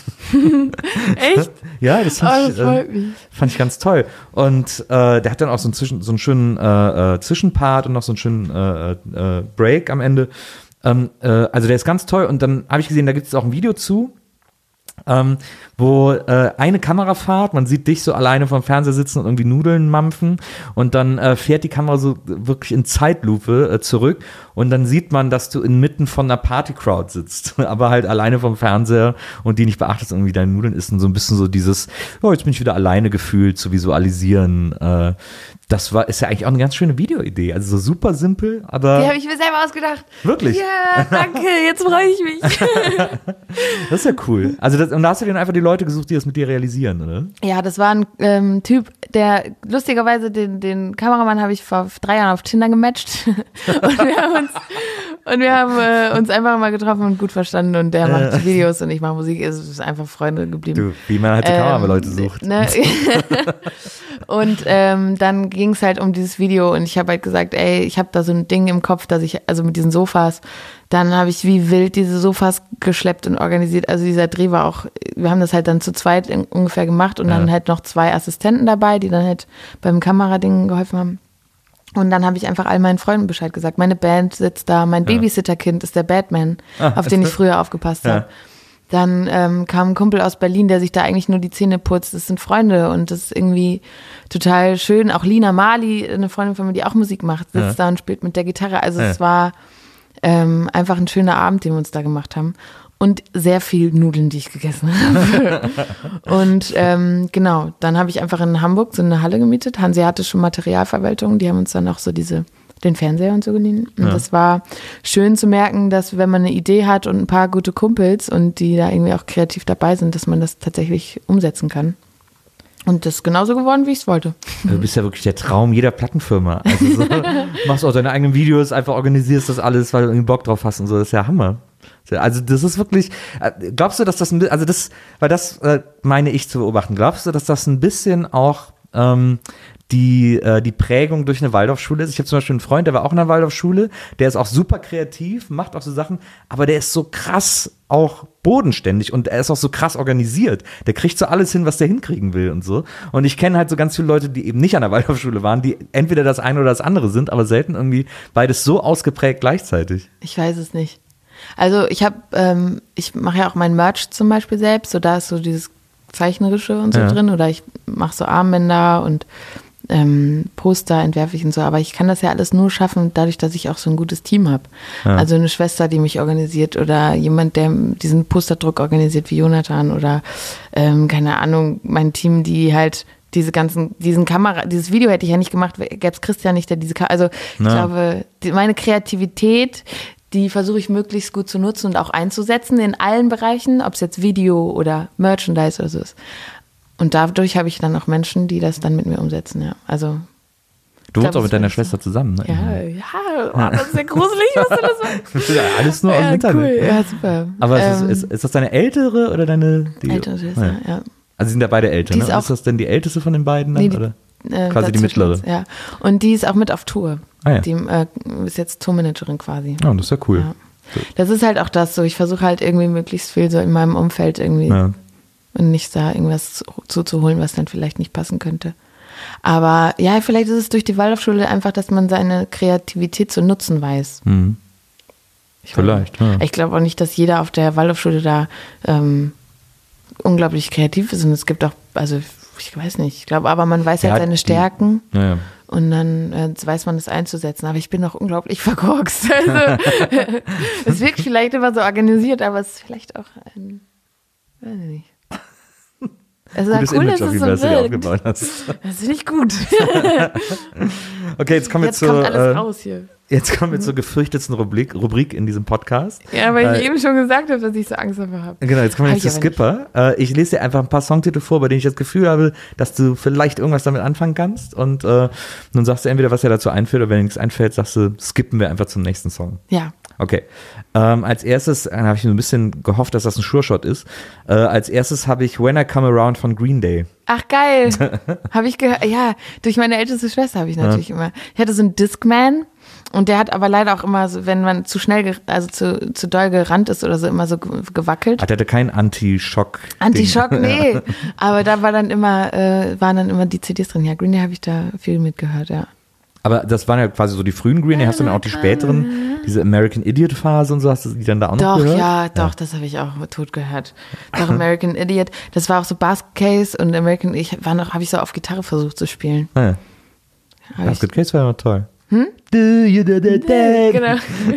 Echt? Ja, das fand, oh, das ich, äh, fand ich ganz toll. Und äh, der hat dann auch so einen, Zwischen, so einen schönen äh, äh, Zwischenpart und noch so einen schönen äh, äh, Break am Ende. Ähm, äh, also der ist ganz toll. Und dann habe ich gesehen, da gibt es auch ein Video zu. Ähm, wo äh, eine Kamerafahrt, man sieht dich so alleine vom Fernseher sitzen und irgendwie Nudeln mampfen und dann äh, fährt die Kamera so wirklich in Zeitlupe äh, zurück und dann sieht man, dass du inmitten von einer Party-Crowd sitzt, aber halt alleine vom Fernseher und die nicht beachtest, irgendwie deine Nudeln isst und so ein bisschen so dieses, oh, jetzt bin ich wieder alleine gefühlt zu visualisieren. Äh, das war, ist ja eigentlich auch eine ganz schöne Videoidee, also so super simpel, aber... Die habe ich mir selber ausgedacht. Wirklich? Ja, danke, jetzt freue ich mich. Das ist ja cool. Also das, und da hast du dann einfach die Leute gesucht, die das mit dir realisieren, oder? Ja, das war ein ähm, Typ, der lustigerweise, den, den Kameramann habe ich vor drei Jahren auf Tinder gematcht und wir haben uns, und wir haben äh, uns einfach mal getroffen und gut verstanden und der macht äh. Videos und ich mache Musik, es ist einfach Freunde geblieben. Du, wie man halt die ähm, Kameraleute sucht. Ne? Und ähm, dann ging es halt um dieses Video und ich habe halt gesagt, ey, ich habe da so ein Ding im Kopf, dass ich, also mit diesen Sofas, dann habe ich wie wild diese Sofas geschleppt und organisiert. Also dieser Dreh war auch, wir haben das halt dann zu zweit in, ungefähr gemacht und ja. dann halt noch zwei Assistenten dabei, die dann halt beim Kamerading geholfen haben. Und dann habe ich einfach all meinen Freunden Bescheid gesagt. Meine Band sitzt da, mein ja. Babysitterkind ist der Batman, ah, auf den ich früher aufgepasst ja. habe. Dann ähm, kam ein Kumpel aus Berlin, der sich da eigentlich nur die Zähne putzt. Das sind Freunde und das ist irgendwie total schön. Auch Lina Mali, eine Freundin von mir, die auch Musik macht, sitzt ja. da und spielt mit der Gitarre. Also ja. es war ähm, einfach ein schöner Abend, den wir uns da gemacht haben. Und sehr viel Nudeln, die ich gegessen habe. Und ähm, genau, dann habe ich einfach in Hamburg so eine Halle gemietet, hanseatische Materialverwaltung, die haben uns dann auch so diese, den Fernseher und so geliehen. Und ja. das war schön zu merken, dass wenn man eine Idee hat und ein paar gute Kumpels und die da irgendwie auch kreativ dabei sind, dass man das tatsächlich umsetzen kann. Und das ist genauso geworden, wie ich es wollte. Du bist ja wirklich der Traum jeder Plattenfirma. Also so, machst auch deine eigenen Videos, einfach organisierst das alles, weil du irgendwie Bock drauf hast und so. Das ist ja Hammer. Also das ist wirklich, glaubst du, dass das ein bisschen, also das, weil das äh, meine ich zu beobachten, glaubst du, dass das ein bisschen auch ähm, die, äh, die Prägung durch eine Waldorfschule ist? Ich habe zum Beispiel einen Freund, der war auch in einer Waldorfschule, der ist auch super kreativ, macht auch so Sachen, aber der ist so krass auch bodenständig und er ist auch so krass organisiert. Der kriegt so alles hin, was der hinkriegen will und so. Und ich kenne halt so ganz viele Leute, die eben nicht an der Waldorfschule waren, die entweder das eine oder das andere sind, aber selten irgendwie beides so ausgeprägt gleichzeitig. Ich weiß es nicht. Also ich habe, ähm, ich mache ja auch mein Merch zum Beispiel selbst, so da ist so dieses Zeichnerische und so ja. drin, oder ich mache so Armbänder und ähm, Poster entwerfe ich und so, aber ich kann das ja alles nur schaffen, dadurch, dass ich auch so ein gutes Team habe. Ja. Also eine Schwester, die mich organisiert oder jemand, der diesen Posterdruck organisiert wie Jonathan oder ähm, keine Ahnung, mein Team, die halt diese ganzen, diesen Kamera, dieses Video hätte ich ja nicht gemacht, gäbe es Christian nicht, der diese, Ka- also ich ja. glaube, die, meine Kreativität, die versuche ich möglichst gut zu nutzen und auch einzusetzen in allen Bereichen, ob es jetzt Video oder Merchandise oder so ist. Und dadurch habe ich dann auch Menschen, die das dann mit mir umsetzen, ja. Also du wohnst auch mit deiner Schwester zusammen, ne? Ja, ja, oh, das ist ja gruselig, was du das sagst. Ja, alles nur aus dem Internet. Cool. Ja, super. Aber ähm, ist, ist, ist das deine ältere oder deine? Die, ältere Schwester, ja. ja. Also sind ja beide älter, ne? Ist, ist das denn die älteste von den beiden dann, nee, die, oder? Äh, quasi die mittlere. Ja. Und die ist auch mit auf Tour. Ah, ja. Die äh, ist jetzt Tourmanagerin quasi. Ja, das ist ja cool. Ja. Das ist halt auch das so. Ich versuche halt irgendwie möglichst viel so in meinem Umfeld irgendwie ja. und nicht da irgendwas zuzuholen, was dann vielleicht nicht passen könnte. Aber ja, vielleicht ist es durch die Waldorfschule einfach, dass man seine Kreativität zu nutzen weiß. Mhm. Ich vielleicht. Ja. Ich glaube auch nicht, dass jeder auf der Waldorfschule da ähm, unglaublich kreativ ist. Und es gibt auch, also ich weiß nicht, ich glaube, aber man weiß ja, halt seine Stärken. Die, ja, ja. Und dann äh, weiß man das einzusetzen. Aber ich bin noch unglaublich verkorkst. Also, es wirkt vielleicht immer so organisiert, aber es ist vielleicht auch ein, weiß ich nicht. Es ist gutes cool, Image, dass auf es jeden Fall, so dass du dir wirkt. aufgebaut hast. Das finde ich gut. Okay, jetzt kommen wir jetzt zur, kommt alles äh, raus hier. Jetzt kommen wir zur gefürchtetsten Rubrik, Rubrik in diesem Podcast. Ja, weil ich äh, eben schon gesagt habe, dass ich so Angst davor habe. Genau, jetzt kommen wir Hab jetzt zu Skipper. Äh, ich lese dir einfach ein paar Songtitel vor, bei denen ich das Gefühl habe, dass du vielleicht irgendwas damit anfangen kannst. Und äh, nun sagst du entweder, was dir dazu einfällt, oder wenn dir nichts einfällt, sagst du, skippen wir einfach zum nächsten Song. Ja. Okay. Ähm, als erstes äh, habe ich so ein bisschen gehofft, dass das ein Sure-Shot ist. Äh, als erstes habe ich When I Come Around von Green Day. Ach, geil. Habe ich gehört. Ja, durch meine älteste Schwester habe ich natürlich ja. immer. Ich hatte so einen Discman. Und der hat aber leider auch immer so, wenn man zu schnell, also zu, zu doll gerannt ist oder so, immer so gewackelt. Hat er keinen Anti-Schock? Anti-Schock, nee. Aber da war dann immer, äh, waren dann immer die C Ds drin. Ja, Green Day habe ich da viel mitgehört, ja. Aber das waren ja quasi so die frühen Green Day. Hast du dann auch die späteren, diese American Idiot Phase und so, hast du die dann da auch noch doch, gehört? Ja, ja, doch, das habe ich auch tot gehört. Doch, American Idiot. Das war auch so Basket Case und American, ich war noch, habe ich so auf Gitarre versucht zu spielen. Ah, ja. Basket Case war ja noch toll. Hm? Do you do the thing? Genau.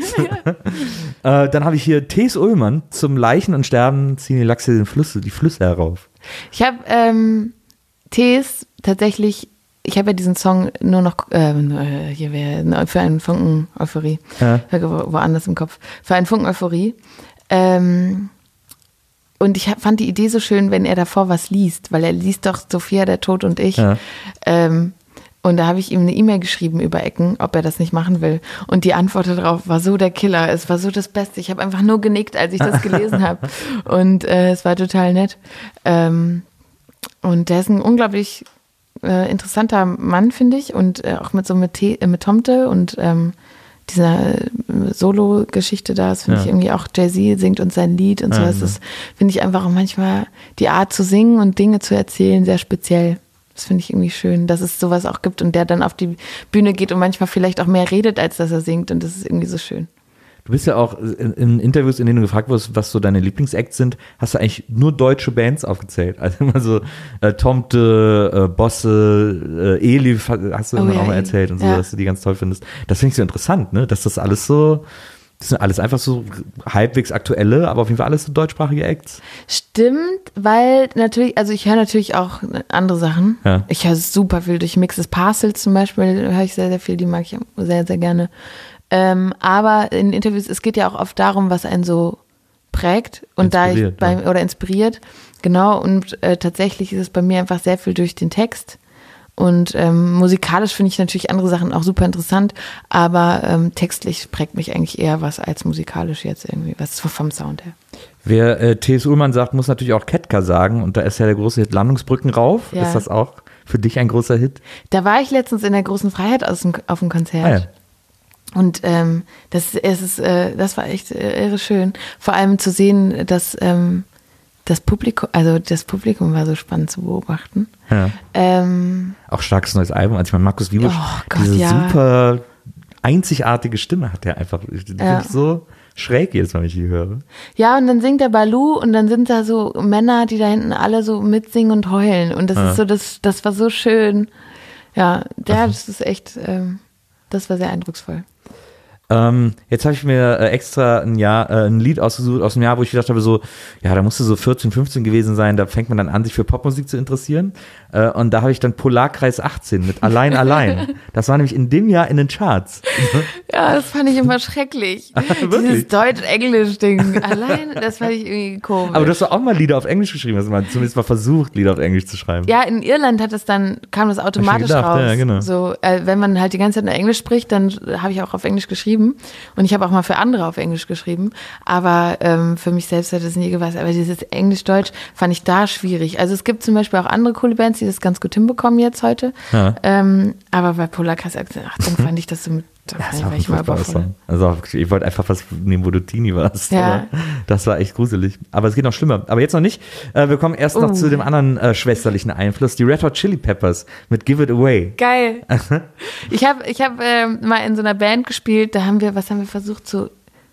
äh, dann habe ich hier T S. Ullmann, zum Leichen und Sterben ziehen die Lachse den Flüsse, die Flüsse herauf. Ich habe ähm, T's tatsächlich, ich habe ja diesen Song nur noch, äh, hier wäre für einen Funken Euphorie, ja. wo, woanders im Kopf, für einen Funken Euphorie. Ähm, und ich fand die Idee so schön, wenn er davor was liest, weil er liest doch Sophia, der Tod und ich. Ja. Ähm, Und da habe ich ihm eine E-Mail geschrieben über Ecken, ob er das nicht machen will. Und die Antwort darauf war so der Killer. Es war so das Beste. Ich habe einfach nur genickt, als ich das gelesen habe. Und äh, es war total nett. Ähm, und der ist ein unglaublich äh, interessanter Mann, finde ich. Und äh, auch mit so mit, Te- äh, mit Tomte und ähm, dieser äh, Solo-Geschichte da, das finde Ja. ich irgendwie auch, Jay-Z singt uns sein Lied und so. Ja, Das ja. ist, finde ich einfach auch manchmal die Art zu singen und Dinge zu erzählen sehr speziell. Das finde ich irgendwie schön, dass es sowas auch gibt und der dann auf die Bühne geht und manchmal vielleicht auch mehr redet, als dass er singt. Und das ist irgendwie so schön. Du bist ja auch in, in Interviews, in denen du gefragt wirst, was so deine Lieblingsacts sind, hast du eigentlich nur deutsche Bands aufgezählt. Also immer so äh, Tomte, äh, Bosse, äh, Eli hast du Oh immer ja, auch mal Eli. erzählt und so, Ja. dass du die ganz toll findest. Das finde ich so interessant, ne? Dass das alles so, das sind alles einfach so halbwegs aktuelle, aber auf jeden Fall alles so deutschsprachige Acts. Stimmt, weil natürlich, also ich höre natürlich auch andere Sachen. Ja. Ich höre super viel durch Mixes Parcels zum Beispiel, höre ich sehr, sehr viel, die mag ich sehr, sehr gerne. Ähm, aber in Interviews, es geht ja auch oft darum, was einen so prägt und da ich Inspiriert, beim, ja. oder inspiriert, genau, und äh, tatsächlich ist es bei mir einfach sehr viel durch den Text. Und ähm, musikalisch finde ich natürlich andere Sachen auch super interessant, aber ähm, textlich prägt mich eigentlich eher was als musikalisch jetzt irgendwie, was vom Sound her. Wer äh, T S. Ullmann sagt, muss natürlich auch Ketka sagen und da ist ja der große Hit Landungsbrücken rauf. Ja. Ist das auch für dich ein großer Hit? Da war ich letztens in der großen Freiheit aus dem, auf dem Konzert. Ah, ja. Und ähm, das, es ist, äh, das war echt äh, irre schön. Vor allem zu sehen, dass ähm, das Publikum, also das Publikum war so spannend zu beobachten. Ja. Ähm, Auch starkes neues Album. Also ich meine, Markus Wiebusch, Oh Gott, diese ja. super einzigartige Stimme hat er einfach. Die finde Ja. ich so schräg jedes Mal, wenn ich die höre. ja, und dann singt der Balu und dann sind da so Männer, die da hinten alle so mitsingen und heulen. Und das Ja. ist so, das, das war so schön. Ja, der, das ist echt, ähm, das war sehr eindrucksvoll. Ähm, jetzt habe ich mir äh, extra ein Jahr, äh, ein Lied ausgesucht aus dem Jahr, wo ich gedacht habe, so, ja, da musste so vierzehn, fünfzehn gewesen sein, da fängt man dann an, sich für Popmusik zu interessieren. Äh, und da habe ich dann Polarkreis achtzehn mit Allein, Allein. Das war nämlich in dem Jahr in den Charts. Ja, das fand ich immer schrecklich. Wirklich? Dieses Deutsch-Englisch-Ding. Allein, das fand ich irgendwie komisch. Aber du hast doch auch mal Lieder auf Englisch geschrieben, hast du mal zumindest mal versucht, Lieder auf Englisch zu schreiben. Ja, in Irland hat es dann, kam das automatisch gedacht, raus. ja, genau. So, äh, wenn man halt die ganze Zeit nur Englisch spricht, dann habe ich auch auf Englisch geschrieben. Und ich habe auch mal für andere auf Englisch geschrieben. Aber ähm, für mich selbst hat es nie gepasst. Aber dieses Englisch-Deutsch fand ich da schwierig. Also es gibt zum Beispiel auch andere coole Bands, die das ganz gut hinbekommen jetzt heute. Ja. Ähm, aber bei Polarkreis achtzehn, ach, dann fand ich das so mit, da Ja, fand das ich, war war auch ich ein mal furchtbarer überfordert. Song. Also auch, ich wollte einfach was nehmen, wo du Teenie warst. Ja. Aber das war echt gruselig. Aber es geht noch schlimmer. Aber jetzt noch nicht. Äh, wir kommen erst noch Uh. zu dem anderen äh, schwesterlichen Einfluss. Die Red Hot Chili Peppers mit Give It Away. Geil. Ich habe ich hab, ähm, mal in so einer Band gespielt, da haben wir, was haben wir versucht zu,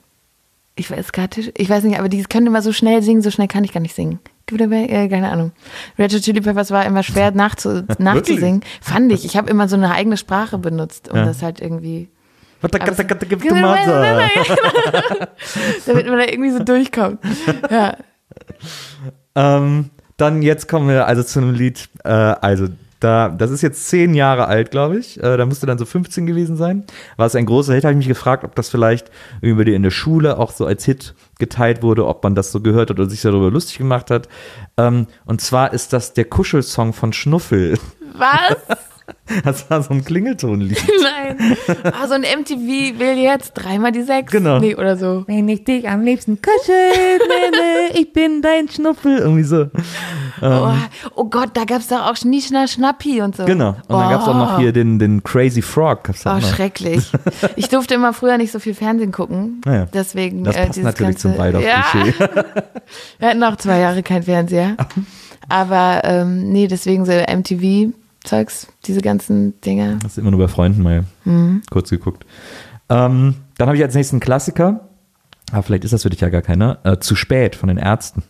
ich weiß gerade, ich weiß nicht, aber die können immer so schnell singen, so schnell kann ich gar nicht singen. Give it away, äh, keine Ahnung. Red Hot Chili Peppers war immer schwer nachzu, nachzusingen. Fand ich. Ich habe immer so eine eigene Sprache benutzt, um Ja. das halt irgendwie, What the Aber got so- to give to mother? damit man da irgendwie so durchkommt. Ja. Ähm, dann jetzt kommen wir also zu einem Lied, äh, also da, das ist jetzt zehn Jahre alt, glaube ich. Äh, da müsste dann so fünfzehn gewesen sein. War es ein großer Hit, habe ich mich gefragt, ob das vielleicht irgendwie dir in der Schule auch so als Hit geteilt wurde, ob man das so gehört hat oder sich darüber lustig gemacht hat. Ähm, und zwar ist das der Kuschelsong von Schnuffel. Was? Das war so ein Klingeltonlied. Nein. Ah, so ein M T V will jetzt dreimal die sechs. Genau. Nee, oder so. Wenn ich dich am liebsten kuschel, nenne, ich bin dein Schnuffel. Irgendwie so. Oh, oh Gott, da gab's doch auch Schnieschner Schnappi und so. Genau. Und dann gab es auch noch hier den, den Crazy Frog. Gab's da Oh, auch noch. schrecklich. Ich durfte immer früher nicht so viel Fernsehen gucken. Naja. Deswegen. Das äh, passt dieses natürlich ganze, zum Waldorf-Klischee. Ja. Wir hatten auch zwei Jahre kein Fernseher. Aber ähm, nee, deswegen so M T V-Zeugs, diese ganzen Dinge. Hast du immer nur bei Freunden mal Mhm. kurz geguckt. Ähm, dann habe ich als nächsten Klassiker, aber vielleicht ist das für dich ja gar keiner, äh, Zu spät von den Ärzten.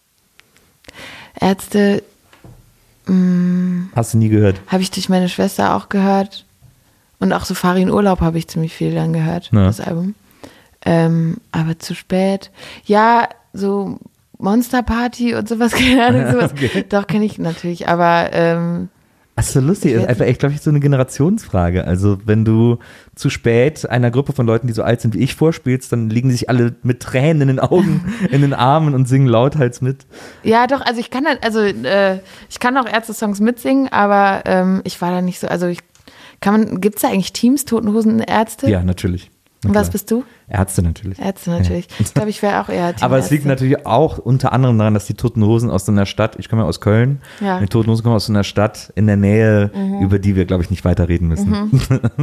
Ärzte mh, Hast du nie gehört? habe ich durch meine Schwester auch gehört. Und auch so Fahre in Urlaub habe ich ziemlich viel dann gehört, Ja. das Album. Ähm, aber zu spät. Ja, so Monster Party und sowas, keine Ahnung, sowas. Okay. Doch, kenne ich natürlich, aber ähm, Ach so lustig, Ich ist weiß einfach echt, glaube ich, so eine Generationsfrage. Also wenn du zu spät einer Gruppe von Leuten, die so alt sind wie ich, vorspielst, dann liegen sich alle mit Tränen in den Augen, in den Armen und singen lauthals mit. ja, doch, also ich kann halt, also äh, ich kann auch Ärzte-Songs mitsingen, aber ähm, ich war da nicht so, also ich kann man, gibt's da eigentlich Teams, Toten Hosen Ärzte? Ja, natürlich. Und was bist du? Ärzte natürlich. Ärzte natürlich. Ja. Ich glaube, ich wäre auch eher Team Aber es liegt Ärzte. natürlich auch unter anderem daran, dass die Toten Hosen aus so einer Stadt, ich komme ja aus Köln, ja. die Toten Hosen kommen aus so einer Stadt in der Nähe, mhm. über die wir, glaube ich, nicht weiter reden müssen. Mhm.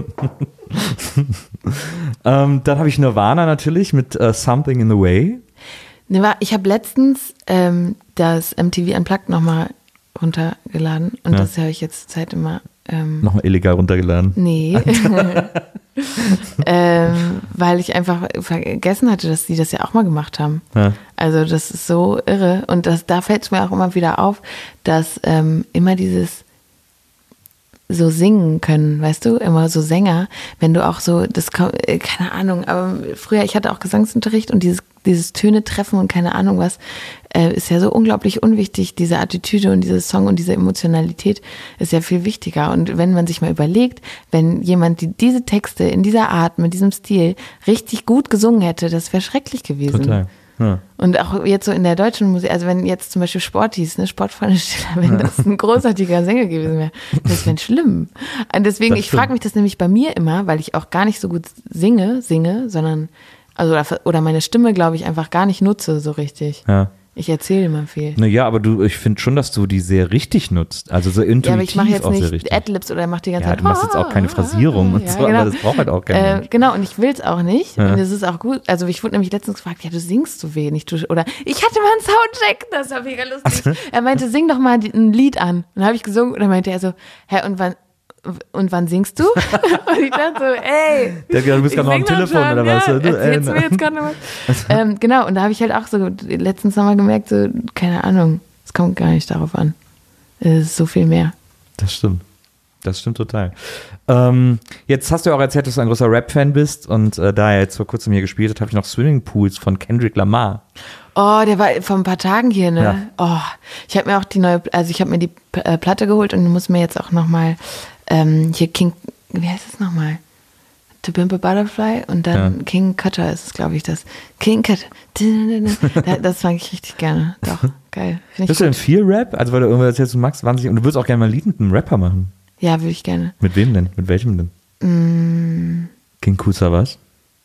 ähm, dann habe ich Nirvana natürlich mit uh, Something in the Way. Ich habe letztens ähm, das M T V Unplugged nochmal runtergeladen und ja. das habe ich jetzt Zeit immer ähm, nochmal illegal runtergeladen. Nee. ähm, weil ich einfach vergessen hatte, dass die das ja auch mal gemacht haben. Ja. Also das ist so irre und das, da fällt es mir auch immer wieder auf, dass ähm, immer dieses so singen können, weißt du, immer so Sänger, wenn du auch so, das keine Ahnung, aber früher, ich hatte auch Gesangsunterricht und dieses, dieses Töne treffen und keine Ahnung was, äh, ist ja so unglaublich unwichtig, diese Attitüde und dieses Song und diese Emotionalität ist ja viel wichtiger und wenn man sich mal überlegt, wenn jemand die, diese Texte in dieser Art, mit diesem Stil richtig gut gesungen hätte, das wäre schrecklich gewesen. Total. Ja. Und auch jetzt so in der deutschen Musik, also wenn jetzt zum Beispiel Sport hieß, ne, Sportfreunde Stiller, wenn das ein großartiger Sänger gewesen wäre, das wäre schlimm. Und deswegen, ich frage mich das nämlich bei mir immer, weil ich auch gar nicht so gut singe, singe, sondern, also oder meine Stimme, glaube ich, einfach gar nicht nutze so richtig. Ja. Ich erzähle immer viel. Naja, aber du, ich finde schon, dass du die sehr richtig nutzt. Also so intuitiv ja, aber ich mache jetzt auch nicht sehr richtig. Adlibs oder mache die ganze ja, Zeit. Ja, du machst jetzt auch keine Phrasierung und ja, so, genau. aber das braucht halt auch kein äh, Genau, und ich will es auch nicht. Ja. Und es ist auch gut. Also ich wurde nämlich letztens gefragt, ja, du singst so wenig. Du, oder ich hatte mal einen Soundcheck, das war mega lustig. Also, er meinte, sing doch mal ein Lied an. Und dann habe ich gesungen und dann meinte er so, hä, und wann Und wann singst du? Und ich dachte so, ey. Der, du bist gerade noch am Telefon schon, oder ja, was? Du, erzählst mir jetzt gerade noch was. ähm, genau, und da habe ich halt auch so letztens nochmal gemerkt, so, keine Ahnung, es kommt gar nicht darauf an. Es ist so viel mehr. Das stimmt. Das stimmt total. Ähm, jetzt hast du ja auch erzählt, dass du ein großer Rap-Fan bist und äh, da er jetzt vor kurzem hier gespielt hat, habe ich noch Swimming Pools von Kendrick Lamar. Oh, der war vor ein paar Tagen hier, ne? Ja. Oh, ich habe mir auch die neue, also ich habe mir die äh, Platte geholt und muss mir jetzt auch nochmal ähm, hier King, wie heißt es nochmal? To Pimp a Butterfly und dann ja. King Cutter ist es, glaube ich, das. King Cutter. Das mag ich richtig gerne. Doch, geil. Bist du denn viel Rap? Also weil du irgendwas erzählst, du magst wahnsinnig und du würdest auch gerne mal ein Lied mit einem Rapper machen. Ja, würde ich gerne. Mit wem denn? Mit welchem denn? Mm. King Kusa was?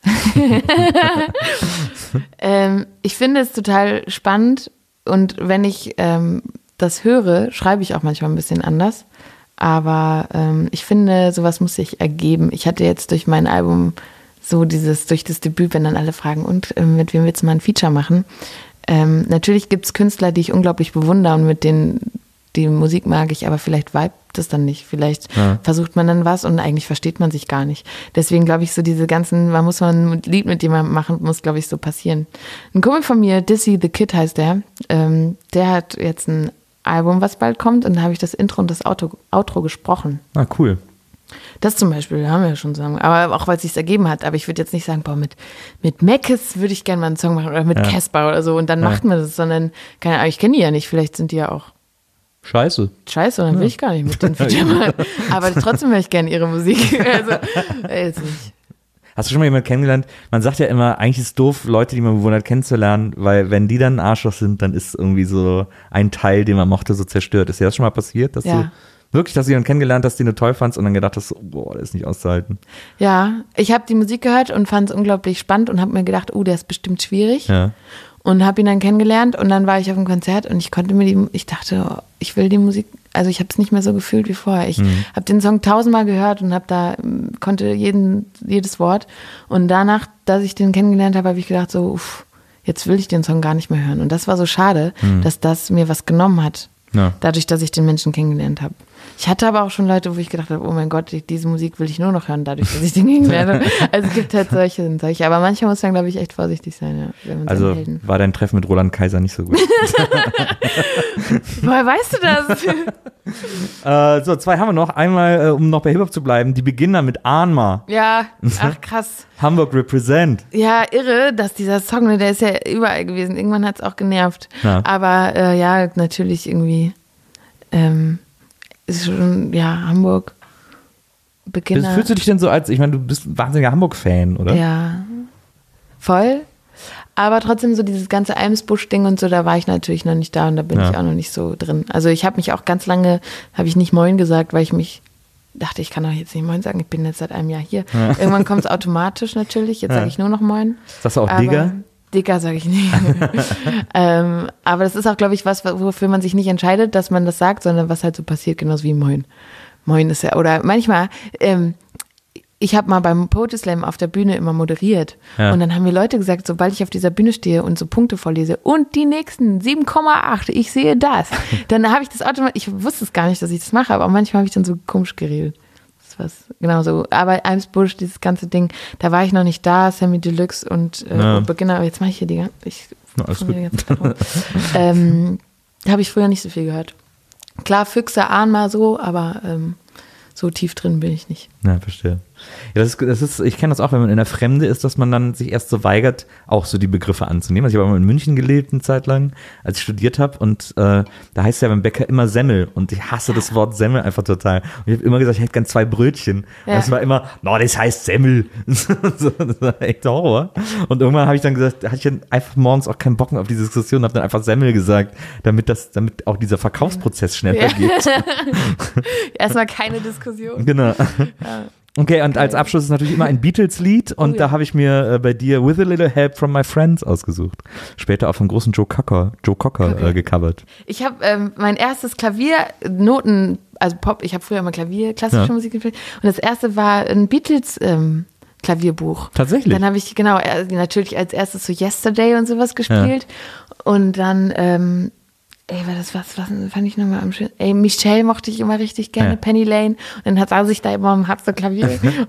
ähm, ich finde es total spannend und wenn ich ähm, das höre, schreibe ich auch manchmal ein bisschen anders. Aber ähm, ich finde, sowas muss sich ergeben. Ich hatte jetzt durch mein Album so dieses, durch das Debüt, wenn dann alle fragen, und äh, mit wem willst du mal ein Feature machen? Ähm, natürlich gibt es Künstler, die ich unglaublich bewundere und mit denen die Musik mag ich, aber vielleicht vibet es dann nicht. Vielleicht ja. versucht man dann was und eigentlich versteht man sich gar nicht. Deswegen glaube ich, so diese ganzen, man muss mal ein Lied mit jemandem machen, muss, glaube ich, so passieren. Ein Kumpel von mir, Dizzy the Kid heißt der, ähm, der hat jetzt ein Album, was bald kommt und da habe ich das Intro und das Outro, Outro gesprochen. Ah, cool. Das zum Beispiel, haben wir ja schon sagen, aber auch weil es sich ergeben hat. Aber ich würde jetzt nicht sagen, boah, mit, mit Meckes würde ich gerne mal einen Song machen oder mit Casper ja. oder so und dann ja. macht man das, sondern, keine Ahnung, ich kenne die ja nicht, vielleicht sind die ja auch Scheiße. Scheiße, dann will ja. ich gar nicht mit den Feature machen. Aber trotzdem höre ich gerne ihre Musik. Also, jetzt nicht. Hast du schon mal jemanden kennengelernt? Man sagt ja immer, eigentlich ist es doof, Leute, die man bewundert, kennenzulernen, weil wenn die dann ein Arschloch sind, dann ist irgendwie so ein Teil, den man mochte, so zerstört. Ist dir das schon mal passiert, dass ja. du wirklich, dass du jemanden kennengelernt hast, den du toll fandst und dann gedacht hast, boah, das ist nicht auszuhalten? Ja, ich habe die Musik gehört und fand es unglaublich spannend und habe mir gedacht, oh, der ist bestimmt schwierig. Ja. Und habe ihn dann kennengelernt und dann war ich auf einem Konzert und ich konnte mir die, ich dachte, oh, ich will die Musik, also ich habe es nicht mehr so gefühlt wie vorher. Ich mhm. habe den Song tausendmal gehört und habe da, konnte jeden, jedes Wort. Und danach, dass ich den kennengelernt habe, habe ich gedacht so, uff, jetzt will ich den Song gar nicht mehr hören. Und das war so schade, mhm. dass das mir was genommen hat. Ja. Dadurch, dass ich den Menschen kennengelernt habe. Ich hatte aber auch schon Leute, wo ich gedacht habe, oh mein Gott, diese Musik will ich nur noch hören, dadurch, dass ich den kennengelernt habe. Also es gibt halt solche und solche. Aber manchmal muss man, glaube ich, echt vorsichtig sein. Ja, wenn man also war dein Treffen mit Roland Kaiser nicht so gut? Woher weißt du das? äh, so, zwei haben wir noch. Einmal, äh, um noch bei Hip-Hop zu bleiben, die Beginner mit Ahnma. Ja, ach krass. Hamburg Represent. Ja, irre, dass dieser Song, der ist ja überall gewesen. Irgendwann hat es auch genervt. Ja. Aber äh, ja, natürlich irgendwie ähm, ist schon, ja, Hamburg Beginner. Fühlst du dich denn so als, ich meine, du bist ein wahnsinniger Hamburg-Fan, oder? Ja, voll. Aber trotzdem so dieses ganze Eimsbusch-Ding und so, da war ich natürlich noch nicht da und da bin ja. ich auch noch nicht so drin. Also ich habe mich auch ganz lange, habe ich nicht Moin gesagt, weil ich mich dachte, ich kann doch jetzt nicht Moin sagen, ich bin jetzt seit einem Jahr hier. Ja. Irgendwann kommt es automatisch natürlich, jetzt ja. sage ich nur noch Moin. Sagst du auch aber, Digga? Digga sage ich nicht. ähm, aber das ist auch, glaube ich, was, wofür man sich nicht entscheidet, dass man das sagt, sondern was halt so passiert, genauso wie Moin. Moin ist ja, oder manchmal, ähm, ich habe mal beim Poetry Slam auf der Bühne immer moderiert ja. und dann haben mir Leute gesagt, sobald ich auf dieser Bühne stehe und so Punkte vorlese und die nächsten sieben Komma acht, ich sehe das, dann habe ich das automatisch, ich wusste es gar nicht, dass ich das mache, aber manchmal habe ich dann so komisch geredet. Das ist was, genau so. Aber Eimsbusch, dieses ganze Ding, da war ich noch nicht da, Sammy Deluxe und äh, ja. Beginner, aber jetzt mache ich hier die ganze, ich Na, alles gut. ähm, habe ich früher nicht so viel gehört. Klar, Füchse ahnen mal so, aber ähm, so tief drin bin ich nicht. Ja, verstehe. Ja, das ist, das ist, ich kenne das auch, wenn man in der Fremde ist, dass man dann sich erst so weigert, auch so die Begriffe anzunehmen. Also ich habe auch mal in München gelebt eine Zeit lang, als ich studiert habe und äh, da heißt ja beim Bäcker immer Semmel und ich hasse das Wort Semmel einfach total. Und ich habe immer gesagt, ich hätte gern zwei Brötchen. Ja. Und das war immer, no, das heißt Semmel. Das war echt Horror. Und irgendwann habe ich dann gesagt, hatte ich dann einfach morgens auch keinen Bock mehr auf diese Diskussion und habe dann einfach Semmel gesagt, damit das, damit auch dieser Verkaufsprozess schneller ja. geht. Erstmal keine Diskussion. Genau. Ja. Okay, und als Abschluss ist natürlich immer ein Beatles-Lied und oh, ja. da habe ich mir äh, bei dir With a Little Help from My Friends ausgesucht. Später auch vom großen Joe Cocker, Joe Cocker okay. äh, gecovert. Ich habe ähm, mein erstes Klaviernoten, also Pop, ich habe früher immer Klavier, klassische ja. Musik gespielt und das erste war ein Beatles ähm, Klavierbuch. Tatsächlich? Dann habe ich, genau, äh, natürlich als erstes so Yesterday und sowas gespielt ja. und dann ähm, ey, das was, was fand ich nochmal am schönsten. Ey, Michelle mochte ich immer richtig gerne, ja. Penny Lane. Und dann hat saß ich da immer am Harpster-Klavier.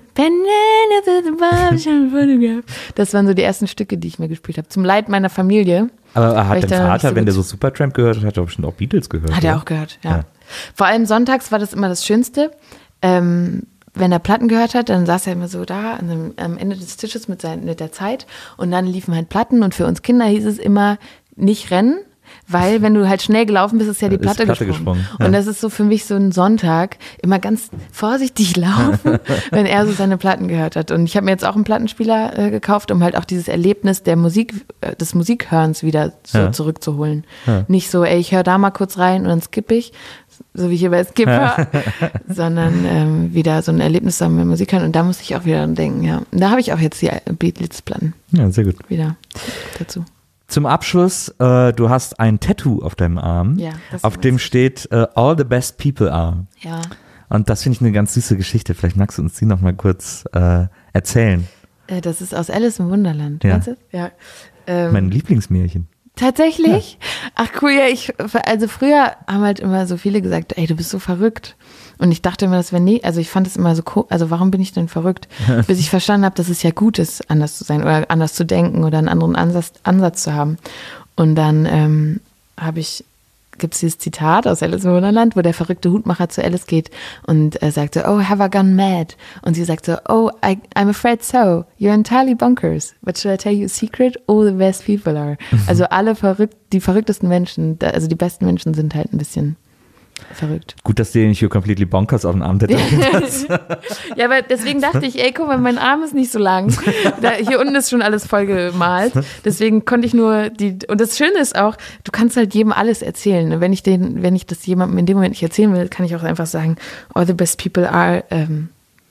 Das waren so die ersten Stücke, die ich mir gespielt habe. Zum Leid meiner Familie. Aber hat dein Vater, so wenn der so Supertramp gehört hat, hat er bestimmt auch Beatles gehört? Hat er auch gehört, ja. ja. Vor allem sonntags war das immer das Schönste. Ähm, wenn er Platten gehört hat, dann saß er immer so da an dem, am Ende des Tisches mit, sein, mit der Zeit. Und dann liefen halt Platten. Und für uns Kinder hieß es immer, nicht rennen. Weil, wenn du halt schnell gelaufen bist, ist ja die Platte, Platte gesprungen. gesprungen. Ja. Und das ist so für mich so ein Sonntag, immer ganz vorsichtig laufen, wenn er so seine Platten gehört hat. Und ich habe mir jetzt auch einen Plattenspieler äh, gekauft, um halt auch dieses Erlebnis der Musik, äh, des Musikhörens wieder so ja. zurückzuholen. Ja. Nicht so, ey, ich höre da mal kurz rein und dann skippe ich, so wie hier bei Skipper, sondern ähm, wieder so ein Erlebnis haben mit Musik hören. Und da muss ich auch wieder dran denken, ja. Und da habe ich auch jetzt die Beatles-Platten. Ja, sehr gut. Wieder dazu. Zum Abschluss, äh, du hast ein Tattoo auf deinem Arm, ja, auf dem steht uh, All the best people are. Ja. Und das finde ich eine ganz süße Geschichte. Vielleicht magst du uns die noch mal kurz äh, erzählen. Äh, das ist aus Alice im Wunderland. Ja. Meinst du? Ja. Ähm, mein Lieblingsmärchen. Tatsächlich? Ja. Ach cool, ja, ich, also früher haben halt immer so viele gesagt, ey, du bist so verrückt. Und ich dachte immer, das wäre nie, also ich fand es immer so, also warum bin ich denn verrückt? Bis ich verstanden habe, dass es ja gut ist, anders zu sein oder anders zu denken oder einen anderen Ansatz, Ansatz zu haben. Und dann ähm, habe ich, gibt es dieses Zitat aus Alice im Wunderland, wo der verrückte Hutmacher zu Alice geht und äh, sagt so, oh, have I gone mad? Und sie sagt so, oh, I, I'm afraid so. You're entirely bonkers. But should I tell you a secret? All the best people are. Also alle verrückt, die verrücktesten Menschen, also die besten Menschen sind halt ein bisschen verrückt. Gut, dass du dir nicht hier completely bonkers auf den Arm tätowiert hast. Ja, aber deswegen dachte ich, ey, guck mal, mein Arm ist nicht so lang. Da, hier unten ist schon alles voll gemalt. Deswegen konnte ich nur die, und das Schöne ist auch, du kannst halt jedem alles erzählen. Wenn ich den, wenn ich das jemandem in dem Moment nicht erzählen will, kann ich auch einfach sagen, all the best people are um,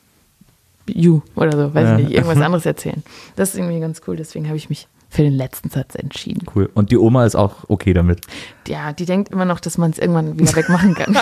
you oder so, weiß ja. ich nicht, irgendwas anderes erzählen. Das ist irgendwie ganz cool, deswegen habe ich mich für den letzten Satz entschieden. Cool. Und die Oma ist auch okay damit? Ja, die denkt immer noch, dass man es irgendwann wieder wegmachen kann.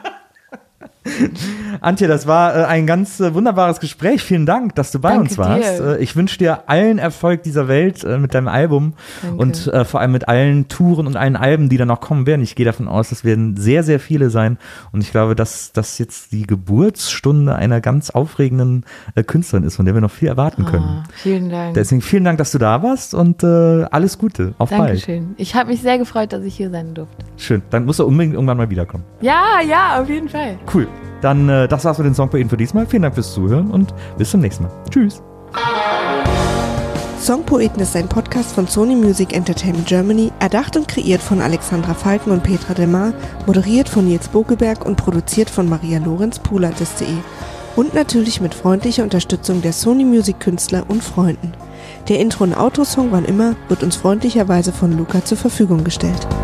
Antje, das war äh, ein ganz äh, wunderbares Gespräch. Vielen Dank, dass du bei Danke uns warst. Dir. Äh, ich wünsche dir allen Erfolg dieser Welt äh, mit deinem Album. Danke. Und äh, vor allem mit allen Touren und allen Alben, die da noch kommen werden. Ich gehe davon aus, das werden sehr, sehr viele sein. Und ich glaube, dass das jetzt die Geburtsstunde einer ganz aufregenden äh, Künstlerin ist, von der wir noch viel erwarten können. Oh, vielen Dank. Deswegen vielen Dank, dass du da warst und äh, alles Gute. Auf bald. Dankeschön. Ich habe mich sehr gefreut, dass ich hier sein durfte. Schön. Dann musst du unbedingt irgendwann mal wiederkommen. Ja, ja, auf jeden Fall. Cool. Dann, äh, das war's mit den Songpoeten für diesmal. Vielen Dank fürs Zuhören und bis zum nächsten Mal. Tschüss. Songpoeten ist ein Podcast von Sony Music Entertainment Germany, erdacht und kreiert von Alexandra Falken und Petra Demar, moderiert von Nils Bogelberg und produziert von Maria Lorenz, poulartist punkt de. Und natürlich mit freundlicher Unterstützung der Sony Music Künstler und Freunden. Der Intro- und Outro-Song Wann immer wird uns freundlicherweise von Luca zur Verfügung gestellt.